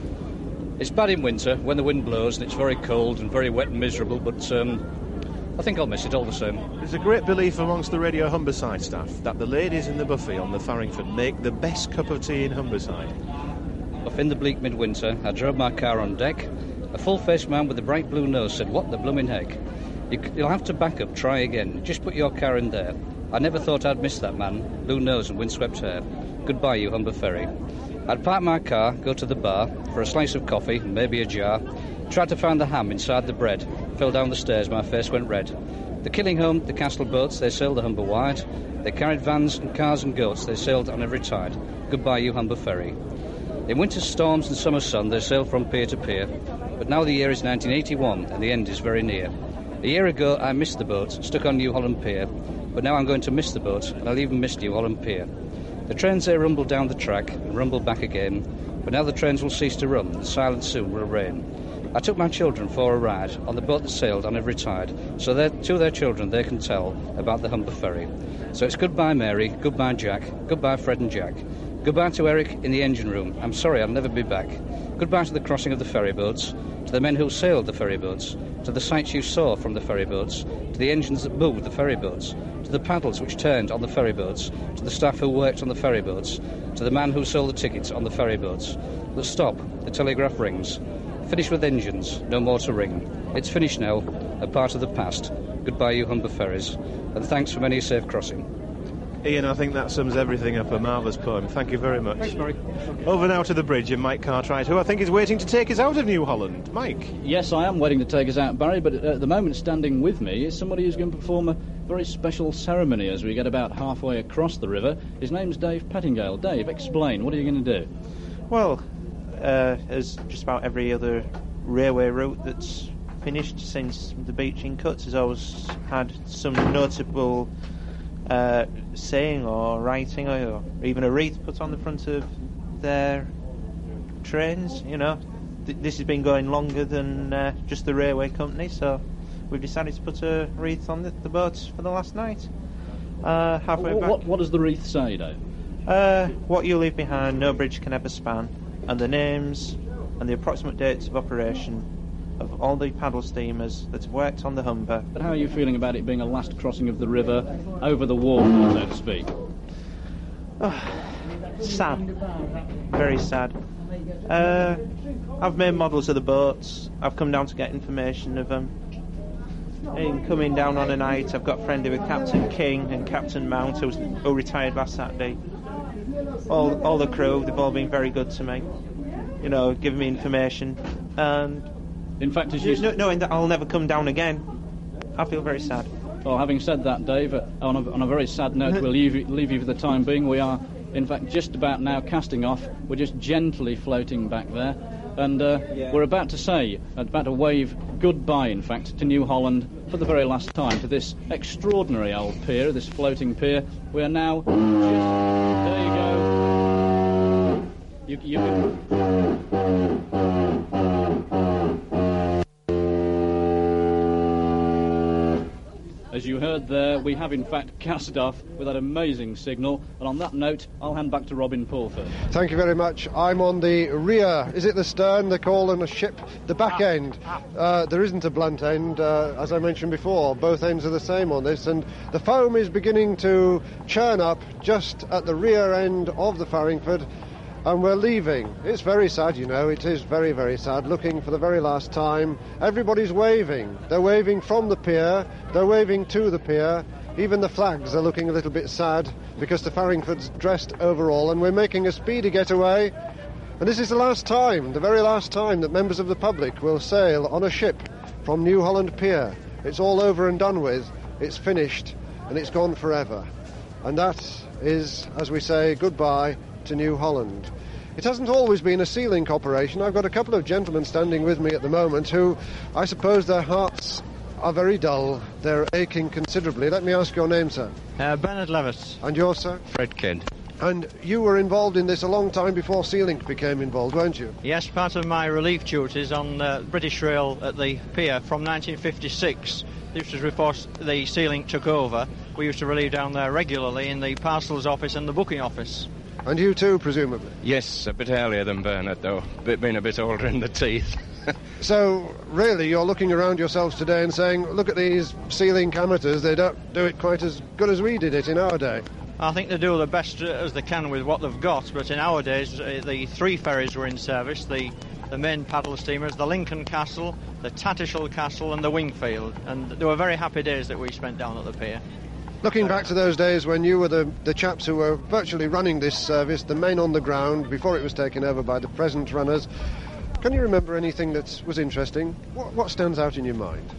and it's bad in winter when the wind blows and it's very cold and very wet and miserable, but um, I think I'll miss it all the same.
There's a great belief amongst the Radio Humberside staff that the ladies in the buffet on the Farringford make the best cup of tea in Humberside.
Off in the bleak midwinter, I drove my car on deck. A full-faced man with a bright blue nose said, "What the blooming heck? You, you'll have to back up, try again. Just put your car in there." I never thought I'd miss that man, blue nose and windswept hair. Goodbye, you Humber Ferry. I'd park my car, go to the bar for a slice of coffee, maybe a jar, tried to find the ham inside the bread, fell down the stairs, my face went red. The Killinghome, the Castle boats, they sailed the Humber wide. They carried vans and cars and goats, they sailed on every tide. Goodbye, you Humber Ferry. In winter storms and summer sun, they sailed from pier to pier. But now the year is nineteen eighty-one, and the end is very near. A year ago, I missed the boat, stuck on New Holland Pier, but now I'm going to miss the boat, and I'll even miss New Holland Pier. The trains, they rumble down the track and rumble back again, but now the trains will cease to run, and silence soon will reign. I took my children for a ride on the boat that sailed on every tide, so that to their children they can tell about the Humber Ferry. So it's goodbye Mary, goodbye Jack, goodbye Fred and Jack. Goodbye to Eric in the engine room. I'm sorry I'll never be back. Goodbye to the crossing of the ferry boats, to the men who sailed the ferry boats, to the sights you saw from the ferry boats, to the engines that moved the ferry boats, to the paddles which turned on the ferry boats, to the staff who worked on the ferry boats, to the man who sold the tickets on the ferry boats. But stop, the telegraph rings. Finish with engines, no more to ring. It's finished now, a part of the past. Goodbye, you Humber Ferries, and thanks for many a safe crossing.
Ian, I think that sums everything up. A marvellous poem. Thank you very much.
Thanks, Murray.
Over now to the bridge and Mike Cartwright, who I think is waiting to take us out of New Holland. Mike?
Yes, I am waiting to take us out, Barry, but at the moment standing with me is somebody who's going to perform a very special ceremony as we get about halfway across the river. His name's Dave Pettingale. Dave, explain. What are you going to do?
Well, uh, as just about every other railway route that's finished since the Beeching Cuts has always had some notable Uh, saying or writing or even a wreath put on the front of their trains. You know, Th- this has been going longer than uh, just the railway company, so we've decided to put a wreath on the, the boats for the last night. Uh, halfway
what,
back.
What, what does the wreath say, Dave?
Uh, what you leave behind, no bridge can ever span, and the names and the approximate dates of operation of all the paddle steamers that have worked on the Humber.
But how are you feeling about it being a last crossing of the river over the water, so to speak?
Oh, sad. Very sad. Uh, I've made models of the boats. I've come down to get information of them. In coming down on a night, I've got friendly with Captain King and Captain Mount, who, who retired last Saturday. All, all the crew, they've all been very good to me. You know, giving me information. And
in fact, as you
no, knowing that I'll never come down again, I feel very sad.
Well, having said that, Dave, uh, on, a, on a very sad note, we'll leave you, leave you for the time being. We are, in fact, just about now casting off. We're just gently floating back there. And uh, we're about to say, about to wave goodbye, in fact, to New Holland for the very last time, to this extraordinary old pier, this floating pier. We are now just... There you go. You, you can... As you heard there, we have in fact cast off with that amazing signal. And on that note, I'll hand back to Robin Pulford.
Thank you very much. I'm on the rear. Is it the stern they call on a ship? The back end. Uh, there isn't a blunt end, uh, as I mentioned before. Both ends are the same on this. And the foam is beginning to churn up just at the rear end of the Farringford. And we're leaving. It's very sad, you know, it is very, very sad, looking for the very last time. Everybody's waving. They're waving from the pier, they're waving to the pier. Even the flags are looking a little bit sad because the Farringford's dressed overall, and we're making a speedy getaway. And this is the last time, the very last time that members of the public will sail on a ship from New Holland Pier. It's all over and done with, it's finished, and it's gone forever. And that is, as we say, goodbye to New Holland. It hasn't always been a Sea Link operation. I've got a couple of gentlemen standing with me at the moment who, I suppose their hearts are very dull. They're aching considerably. Let me ask your name, sir.
Uh, Bernard Levis.
And yours, sir?
Fred Kent.
And you were involved in this a long time before Sea Link became involved, weren't you?
Yes, part of my relief duties on uh, British Rail at the pier from nineteen fifty-six. This was before the Sea Link took over. We used to relieve down there regularly in the parcels office and the booking office.
And you too, presumably?
Yes, a bit earlier than Bernard, though. Bit, been a bit older in the teeth.
So, really, you're looking around yourselves today and saying, look at these Sea Link amateurs, they don't do it quite as good as we did it in our day.
I think they do the best as they can with what they've got, but in our days, uh, the three ferries were in service, the, the main paddle steamers, the Lincoln Castle, the Tattershall Castle and the Wingfield, and they were very happy days that we spent down at the pier.
Looking back to those days when you were the, the chaps who were virtually running this service, the men on the ground, before it was taken over by the present runners, can you remember anything that was interesting? What, what stands out in your mind?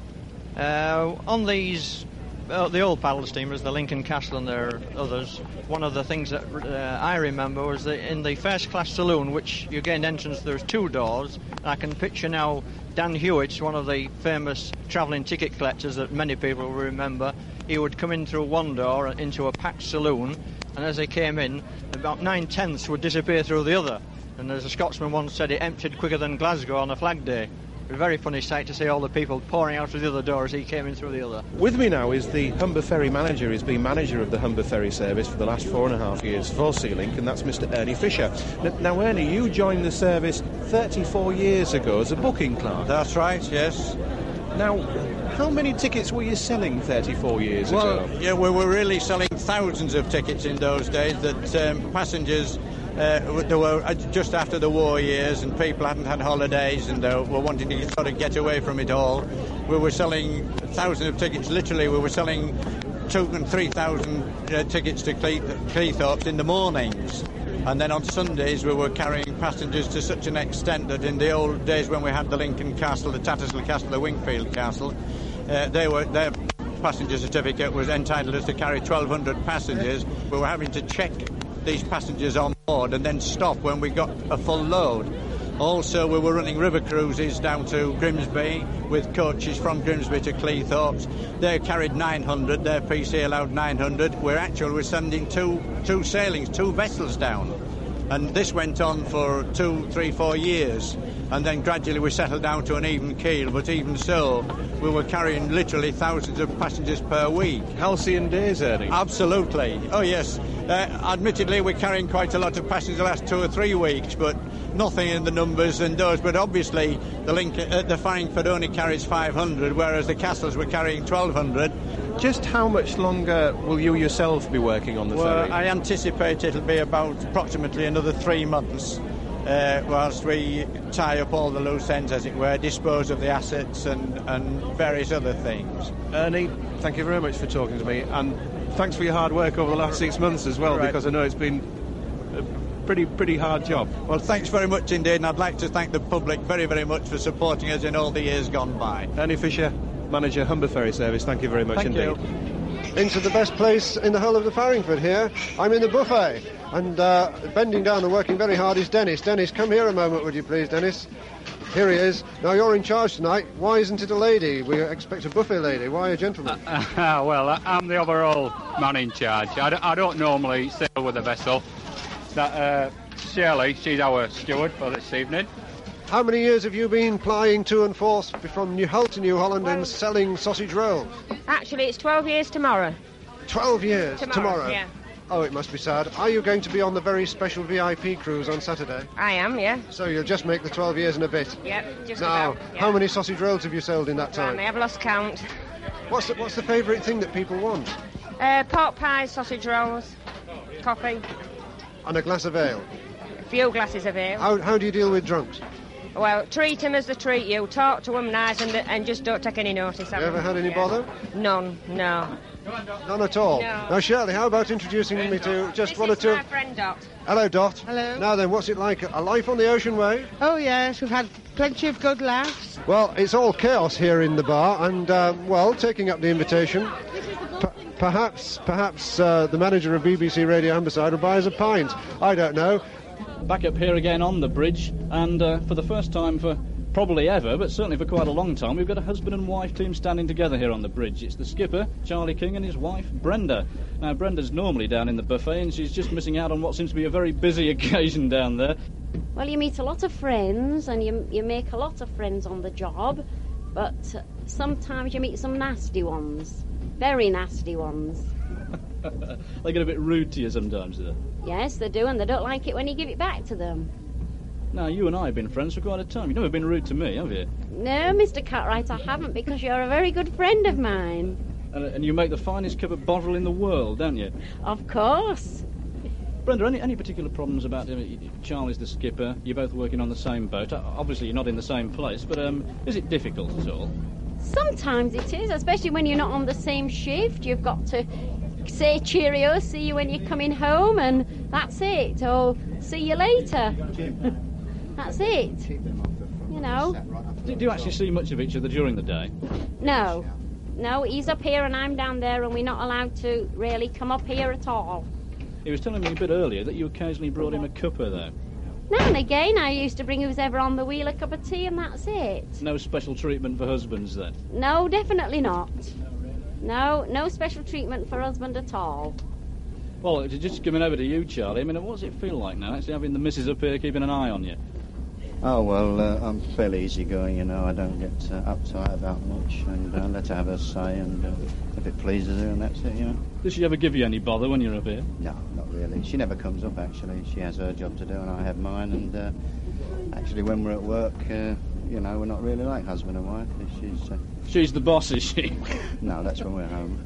Uh, on these, uh, the old paddle steamers, the Lincoln Castle and their others, one of the things that uh, I remember was that in the first class saloon, which you gained entrance, there's two doors. I can picture now Dan Hewitt, one of the famous travelling ticket collectors that many people will remember. He would come in through one door into a packed saloon, and as he came in, about nine-tenths would disappear through the other. And as a Scotsman once said, it emptied quicker than Glasgow on a flag day. It was a very funny sight to see all the people pouring out of the other door as he came in through the other.
With me now is the Humber Ferry manager. He's been manager of the Humber Ferry service for the last four and a half years for Sea Link, and that's Mister Ernie Fisher. Now, Ernie, you joined the service thirty-four years ago as a booking clerk.
That's right, yes.
Now, how many tickets were you selling thirty-four years
well,
ago?
Well, yeah, we were really selling thousands of tickets in those days that um, passengers, uh, they were just after the war years and people hadn't had holidays and they were wanting to sort of get away from it all. We were selling thousands of tickets. Literally, we were selling two and three thousand uh, tickets to Cle- Cleethorpes in the mornings. And then on Sundays we were carrying passengers to such an extent that in the old days when we had the Lincoln Castle, the Tattershall Castle, the Wingfield Castle, uh, they were their passenger certificate was entitled us to carry twelve hundred passengers. We were having to check these passengers on board and then stop when we got a full load. Also, we were running river cruises down to Grimsby with coaches from Grimsby to Cleethorpes. They carried nine hundred, their P C allowed nine hundred. We're actually we're sending two two sailings, two vessels down. And this went on for two, three, four years. And then gradually we settled down to an even keel, but even so, we were carrying literally thousands of passengers per week.
Halcyon days, Ernie.
Absolutely. Oh, yes. Uh, admittedly, we're carrying quite a lot of passengers the last two or three weeks, but nothing in the numbers and those. But obviously, the Lincoln, uh, the Farringford only carries five hundred, whereas the Castles were carrying twelve hundred.
Just how much longer will you yourself be working on the
well,
ferry?
I anticipate it'll be about approximately another three months. Uh, whilst we tie up all the loose ends, as it were, dispose of the assets and, and various other things.
Ernie, thank you very much for talking to me, and thanks for your hard work over the last six months as well, right. Because I know it's been a pretty, pretty hard job.
Well, thanks very much indeed, and I'd like to thank the public very, very much for supporting us in all the years gone by.
Ernie Fisher, manager, Humber Ferry Service, thank you very much
thank
indeed.
You.
Into the best place in the whole of the Farringford here. I'm in the buffet. And uh, bending down and working very hard is Dennis. Dennis, come here a moment, would you please, Dennis? Here he is. Now, you're in charge tonight. Why isn't it a lady? We expect a buffet lady. Why a gentleman?
Uh, uh, well, I'm the overall man in charge. I, d- I don't normally sail with a vessel. That uh, Shirley, she's our steward for this evening.
How many years have you been plying to and forth from New Hull to New Holland well, and selling sausage rolls?
Actually, it's twelve years tomorrow.
twelve years
tomorrow?
Tomorrow,
yeah.
Oh, it must be sad. Are you going to be on the very special V I P cruise on Saturday?
I am, yeah.
So you'll just make the twelve years in a bit?
Yep, just
now,
about. Now,
how many sausage rolls have you sold in that time?
I have lost count.
What's the, what's the favourite thing that people want?
Uh, pork pies, sausage rolls, coffee.
And a glass of ale?
A few glasses of ale.
How, how do you deal with drunks?
Well, treat them as they treat you. Talk to them nice and, and just don't take any notice.
Have you ever had any
yeah.
bother?
None, no.
None at all?
No.
Now, Shirley, how about introducing me to just
this
one or two...
This is my friend Dot.
Hello, Dot.
Hello.
Now then, what's it like? A life on the ocean wave?
Oh, yes, we've had plenty of good laughs.
Well, it's all chaos here in the bar, and, uh, well, taking up the invitation... P- perhaps perhaps uh, the manager of B B C Radio Amberside will buy us a pint. I don't know.
Back up here again on the bridge, and uh, for the first time for probably ever, but certainly for quite a long time, we've got a husband and wife team standing together here on the bridge. It's the skipper, Charlie King, and his wife, Brenda. Now, Brenda's normally down in the buffet, and she's just missing out on what seems to be a very busy occasion down there.
Well, you meet a lot of friends, and you, you make a lot of friends on the job, but uh, sometimes you meet some nasty ones. Very nasty ones.
They get a bit rude to you sometimes, do they?
Yes, they do, and they don't like it when you give it back to them.
Now, you and I have been friends for quite a time. You've never been rude to me, have you?
No, Mister Cartwright, I haven't, because you're a very good friend of mine.
And, and you make the finest cup of bovril in the world, don't you?
Of course.
Brenda, any, any particular problems about him? Charlie's the skipper, you're both working on the same boat. Obviously, you're not in the same place, but um, is it difficult at all?
Sometimes it is, especially when you're not on the same shift. You've got to say cheerio, see you when you're coming home, and that's it. Or see you later. That's it. You know.
Do you actually see much of each other during the day?
No. No, he's up here and I'm down there, and we're not allowed to really come up here at all.
He was telling me a bit earlier that you occasionally brought him a cuppa, though.
Now and again, I used to bring who's ever on the wheel a cup of tea, and that's it.
No special treatment for husbands, then?
No, definitely not. No, no special treatment for husband at all.
Well, just coming over to you, Charlie, I mean, what does it feel like now, actually having the missus up here keeping an eye on you?
Oh, well, uh, I'm fairly easygoing, you know. I don't get uh, uptight about much, and uh, let her have her say, and uh, if it pleases her, and that's it, you know.
Does she ever give you any bother when you're up here?
No, not really. She never comes up, actually. She has her job to do, and I have mine, and uh, actually, when we're at work, uh, you know, we're not really like husband and wife. She's uh...
She's the boss, is she?
No, that's when we're home.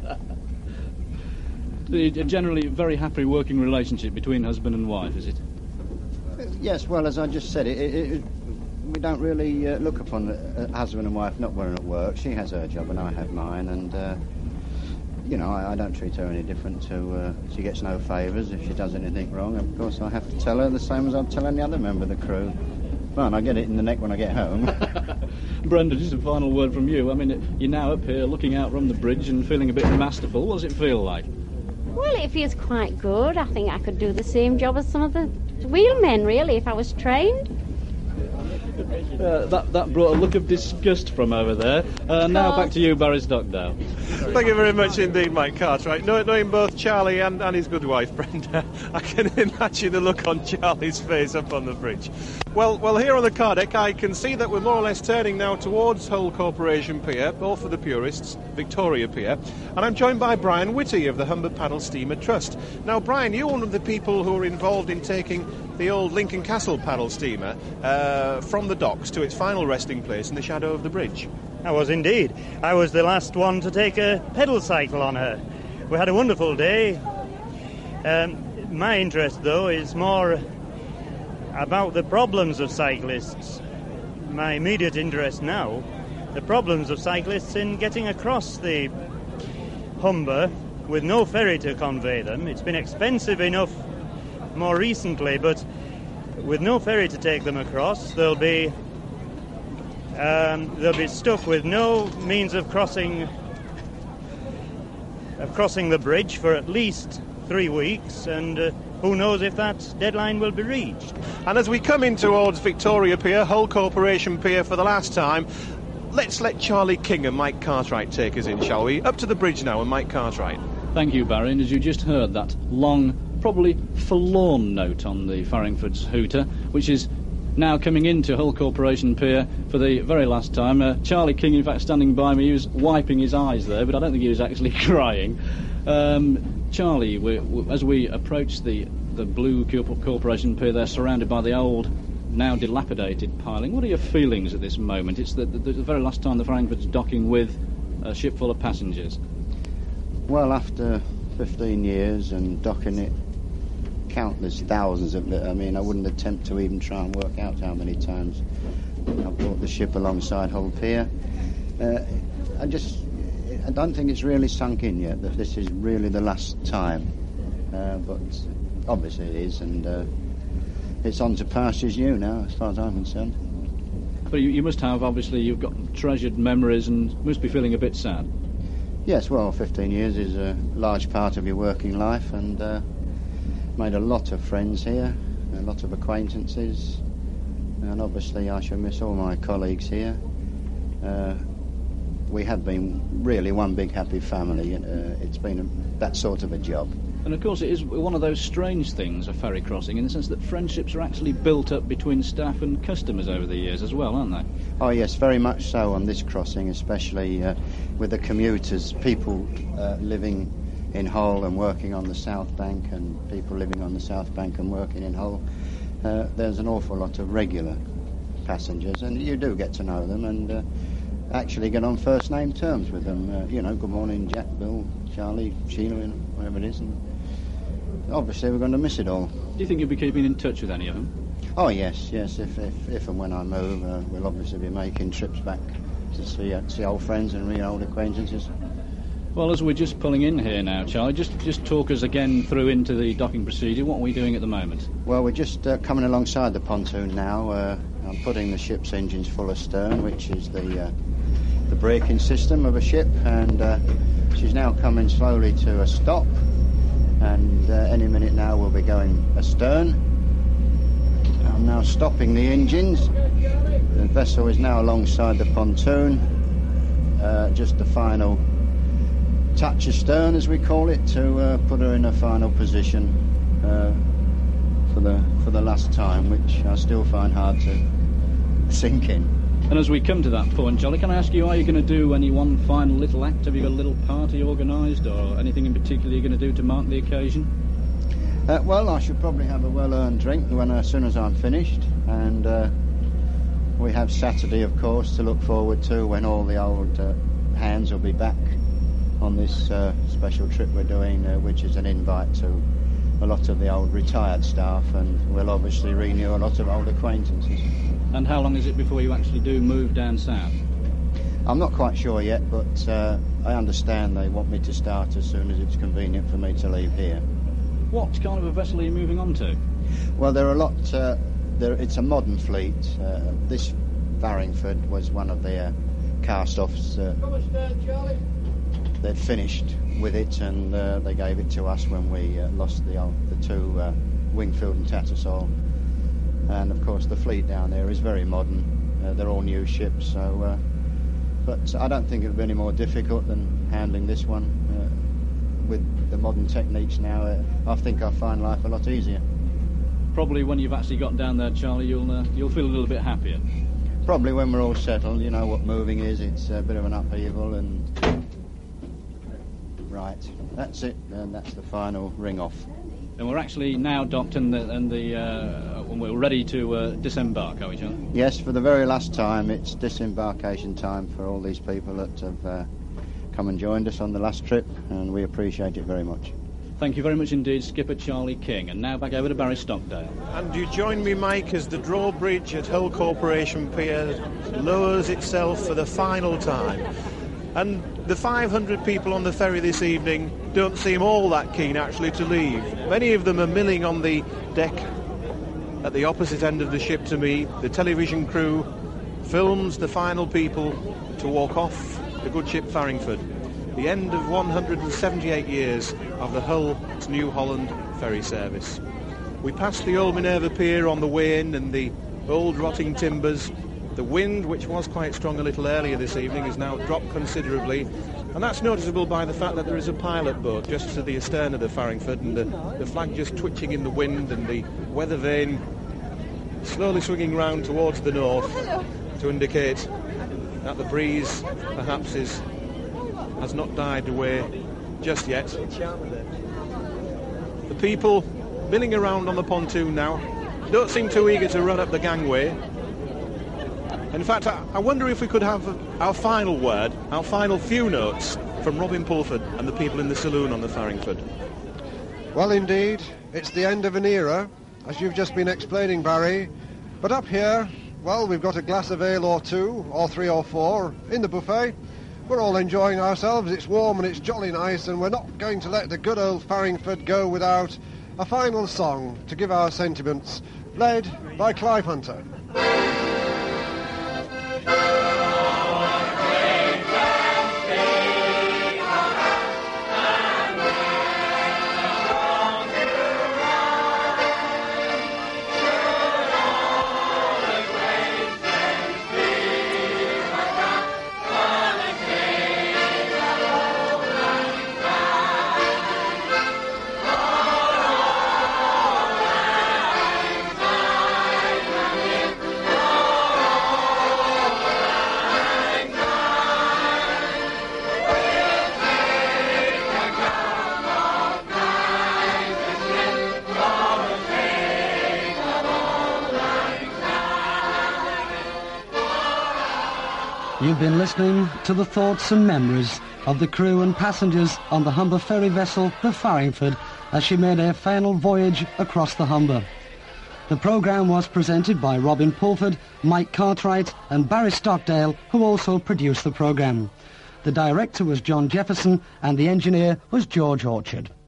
A generally very happy working relationship between husband and wife, is it?
Yes, well, as I just said, it, it, it, we don't really uh, look upon uh, husband and wife not when at work. She has her job and I have mine, and, uh, you know, I, I don't treat her any different to... Uh, she gets no favours if she does anything wrong. Of course, I have to tell her the same as I'd tell any other member of the crew. Well, and I get it in the neck when I get home.
Brenda, just a final word from you. I mean, you're now up here looking out from the bridge and feeling a bit masterful. What does it feel like?
Well, it feels quite good. I think I could do the same job as some of the wheelmen, really, if I was trained.
Uh, that, that brought a look of disgust from over there. Uh, now back to you, Barry Stockdale.
Thank you very much indeed, Mike Cartwright. Knowing both Charlie and, and his good wife, Brenda, I can imagine the look on Charlie's face up on the bridge. Well, well, here on the car deck, I can see that we're more or less turning now towards Hull Corporation Pier, or for the purists, Victoria Pier, and I'm joined by Brian Whitty of the Humber Paddle Steamer Trust. Now, Brian, you're one of the people who are involved in taking the old Lincoln Castle paddle steamer uh, from the docks to its final resting place in the shadow of the bridge.
I was indeed. I was the last one to take a pedal cycle on her. We had a wonderful day. Um, my interest, though, is more about the problems of cyclists. My immediate interest now, the problems of cyclists in getting across the Humber with no ferry to convey them. It's been expensive enough more recently, but with no ferry to take them across, they'll be um, they'll be stuck with no means of crossing of crossing the bridge for at least three weeks, and uh, who knows if that deadline will be reached.
And as we come in towards Victoria Pier, Hull Corporation Pier for the last time, let's let Charlie King and Mike Cartwright take us in, shall we? Up to the bridge now, and Mike Cartwright.
Thank you, Barry. And as you just heard, that long, probably forlorn note on the Farringford's hooter, which is now coming into Hull Corporation Pier for the very last time. Uh, Charlie King, in fact, standing by me, he was wiping his eyes there, but I don't think he was actually crying. Um, Charlie, we, we, as we approach the, the Blue Corporation Pier, they're surrounded by the old, now dilapidated piling. What are your feelings at this moment? It's the, the, the very last time the Farringford's docking with a ship full of passengers.
Well, after fifteen years and docking it countless thousands of it, I mean, I wouldn't attempt to even try and work out how many times I've brought the ship alongside Hull Pier. Uh, I just, I don't think it's really sunk in yet that this is really the last time, uh, but obviously it is, and uh, it's on to pastures new now, as far as I'm concerned.
But you, you must have, obviously, you've got treasured memories and must be feeling a bit sad.
Yes, well, fifteen years is a large part of your working life, and uh, made a lot of friends here, a lot of acquaintances, and obviously I shall miss all my colleagues here. Uh, we have been really one big happy family. Uh, it's been a, that sort of a job.
And of course it is one of those strange things, a ferry crossing, in the sense that friendships are actually built up between staff and customers over the years as well, aren't they?
Oh yes, very much so on this crossing, especially uh, with the commuters, people uh, living in Hull and working on the South Bank, and people living on the South Bank and working in Hull. Uh, there's an awful lot of regular passengers, and you do get to know them and uh, actually get on first name terms with them. Uh, you know, good morning, Jack, Bill, Charlie, Sheila, and whatever it is. And obviously we're going to miss it all.
Do you think you'll be keeping in touch with any of them?
Oh yes, yes. If if, if and when I move, uh, we'll obviously be making trips back to see uh, see old friends and re old acquaintances.
Well, as we're just pulling in here now, Charlie, just just talk us again through into the docking procedure. What are we doing at the moment?
Well, we're just uh, coming alongside the pontoon now. Uh, I'm putting the ship's engines full astern, which is the uh, the braking system of a ship, and uh, she's now coming slowly to a stop. And uh, any minute now we'll be going astern. I'm now stopping the engines. The vessel is now alongside the pontoon. Uh, just the final touch astern, as we call it, to uh, put her in a final position uh, for the for the last time, which I still find hard to sink in.
And as we come to that point, Charlie, can I ask you, are you going to do any one final little act? Have you got a little party organised, or anything in particular you're going to do to mark the occasion?
Uh, well, I should probably have a well-earned drink when as soon as I'm finished, and uh, we have Saturday, of course, to look forward to, when all the old uh, hands will be back on this uh, special trip we're doing, uh, which is an invite to a lot of the old retired staff, and we'll obviously renew a lot of old acquaintances.
And how long is it before you actually do move down south?
I'm not quite sure yet, but uh, I understand they want me to start as soon as it's convenient for me to leave here.
What kind of a vessel are you moving on to?
Well, there are a lot. Uh, there, it's a modern fleet. Uh, this Farringford was one of their cast-offs. Uh, they'd finished with it, and uh, they gave it to us when we uh, lost the, uh, the two uh, Wingfield and Tattersall. And of course the fleet down there is very modern. Uh, they're all new ships, so uh, but I don't think it'll be any more difficult than handling this one. Uh, with the modern techniques now, uh, I think I'll find life a lot easier.
Probably when you've actually got down there, Charlie, you'll uh, you'll feel a little bit happier.
Probably when we're all settled. You know what moving is. It's a bit of an upheaval, and right, that's it. And that's the final ring off.
And we're actually now docked, and the, and the uh, we're ready to uh, disembark, are we, John?
Yes, for the very last time. It's disembarkation time for all these people that have uh, come and joined us on the last trip, and we appreciate it very much.
Thank you very much indeed, Skipper Charlie King. And now back over to Barry Stockdale.
And you join me, Mike, as the drawbridge at Hull Corporation Pier lowers itself for the final time. And the five hundred people on the ferry this evening don't seem all that keen, actually, to leave. Many of them are milling on the deck at the opposite end of the ship to me. The television crew films the final people to walk off the good ship Farringford. The end of one hundred seventy-eight years of the Hull to New Holland ferry service. We passed the old Minerva Pier on the way in and the old rotting timbers. The wind, which was quite strong a little earlier this evening, has now dropped considerably, and that's noticeable by the fact that there is a pilot boat just to the astern of the Farringford, and the, the flag just twitching in the wind, and the weather vane slowly swinging round towards the north to indicate that the breeze perhaps is has not died away just yet. The people milling around on the pontoon now don't seem too eager to run up the gangway. In fact, I, I wonder if we could have our final word, our final few notes from Robin Pulford and the people in the saloon on the Farringford.
Well, indeed, it's the end of an era, as you've just been explaining, Barry. But up here, well, we've got a glass of ale or two, or three or four, in the buffet. We're all enjoying ourselves. It's warm and it's jolly nice, and we're not going to let the good old Farringford go without a final song to give our sentiments, led by Clive Hunter.
You've been listening to the thoughts and memories of the crew and passengers on the Humber ferry vessel, the Farringford, as she made her final voyage across the Humber. The programme was presented by Robin Pulford, Mike Cartwright and Barry Stockdale, who also produced the programme. The director was John Jefferson and the engineer was George Orchard.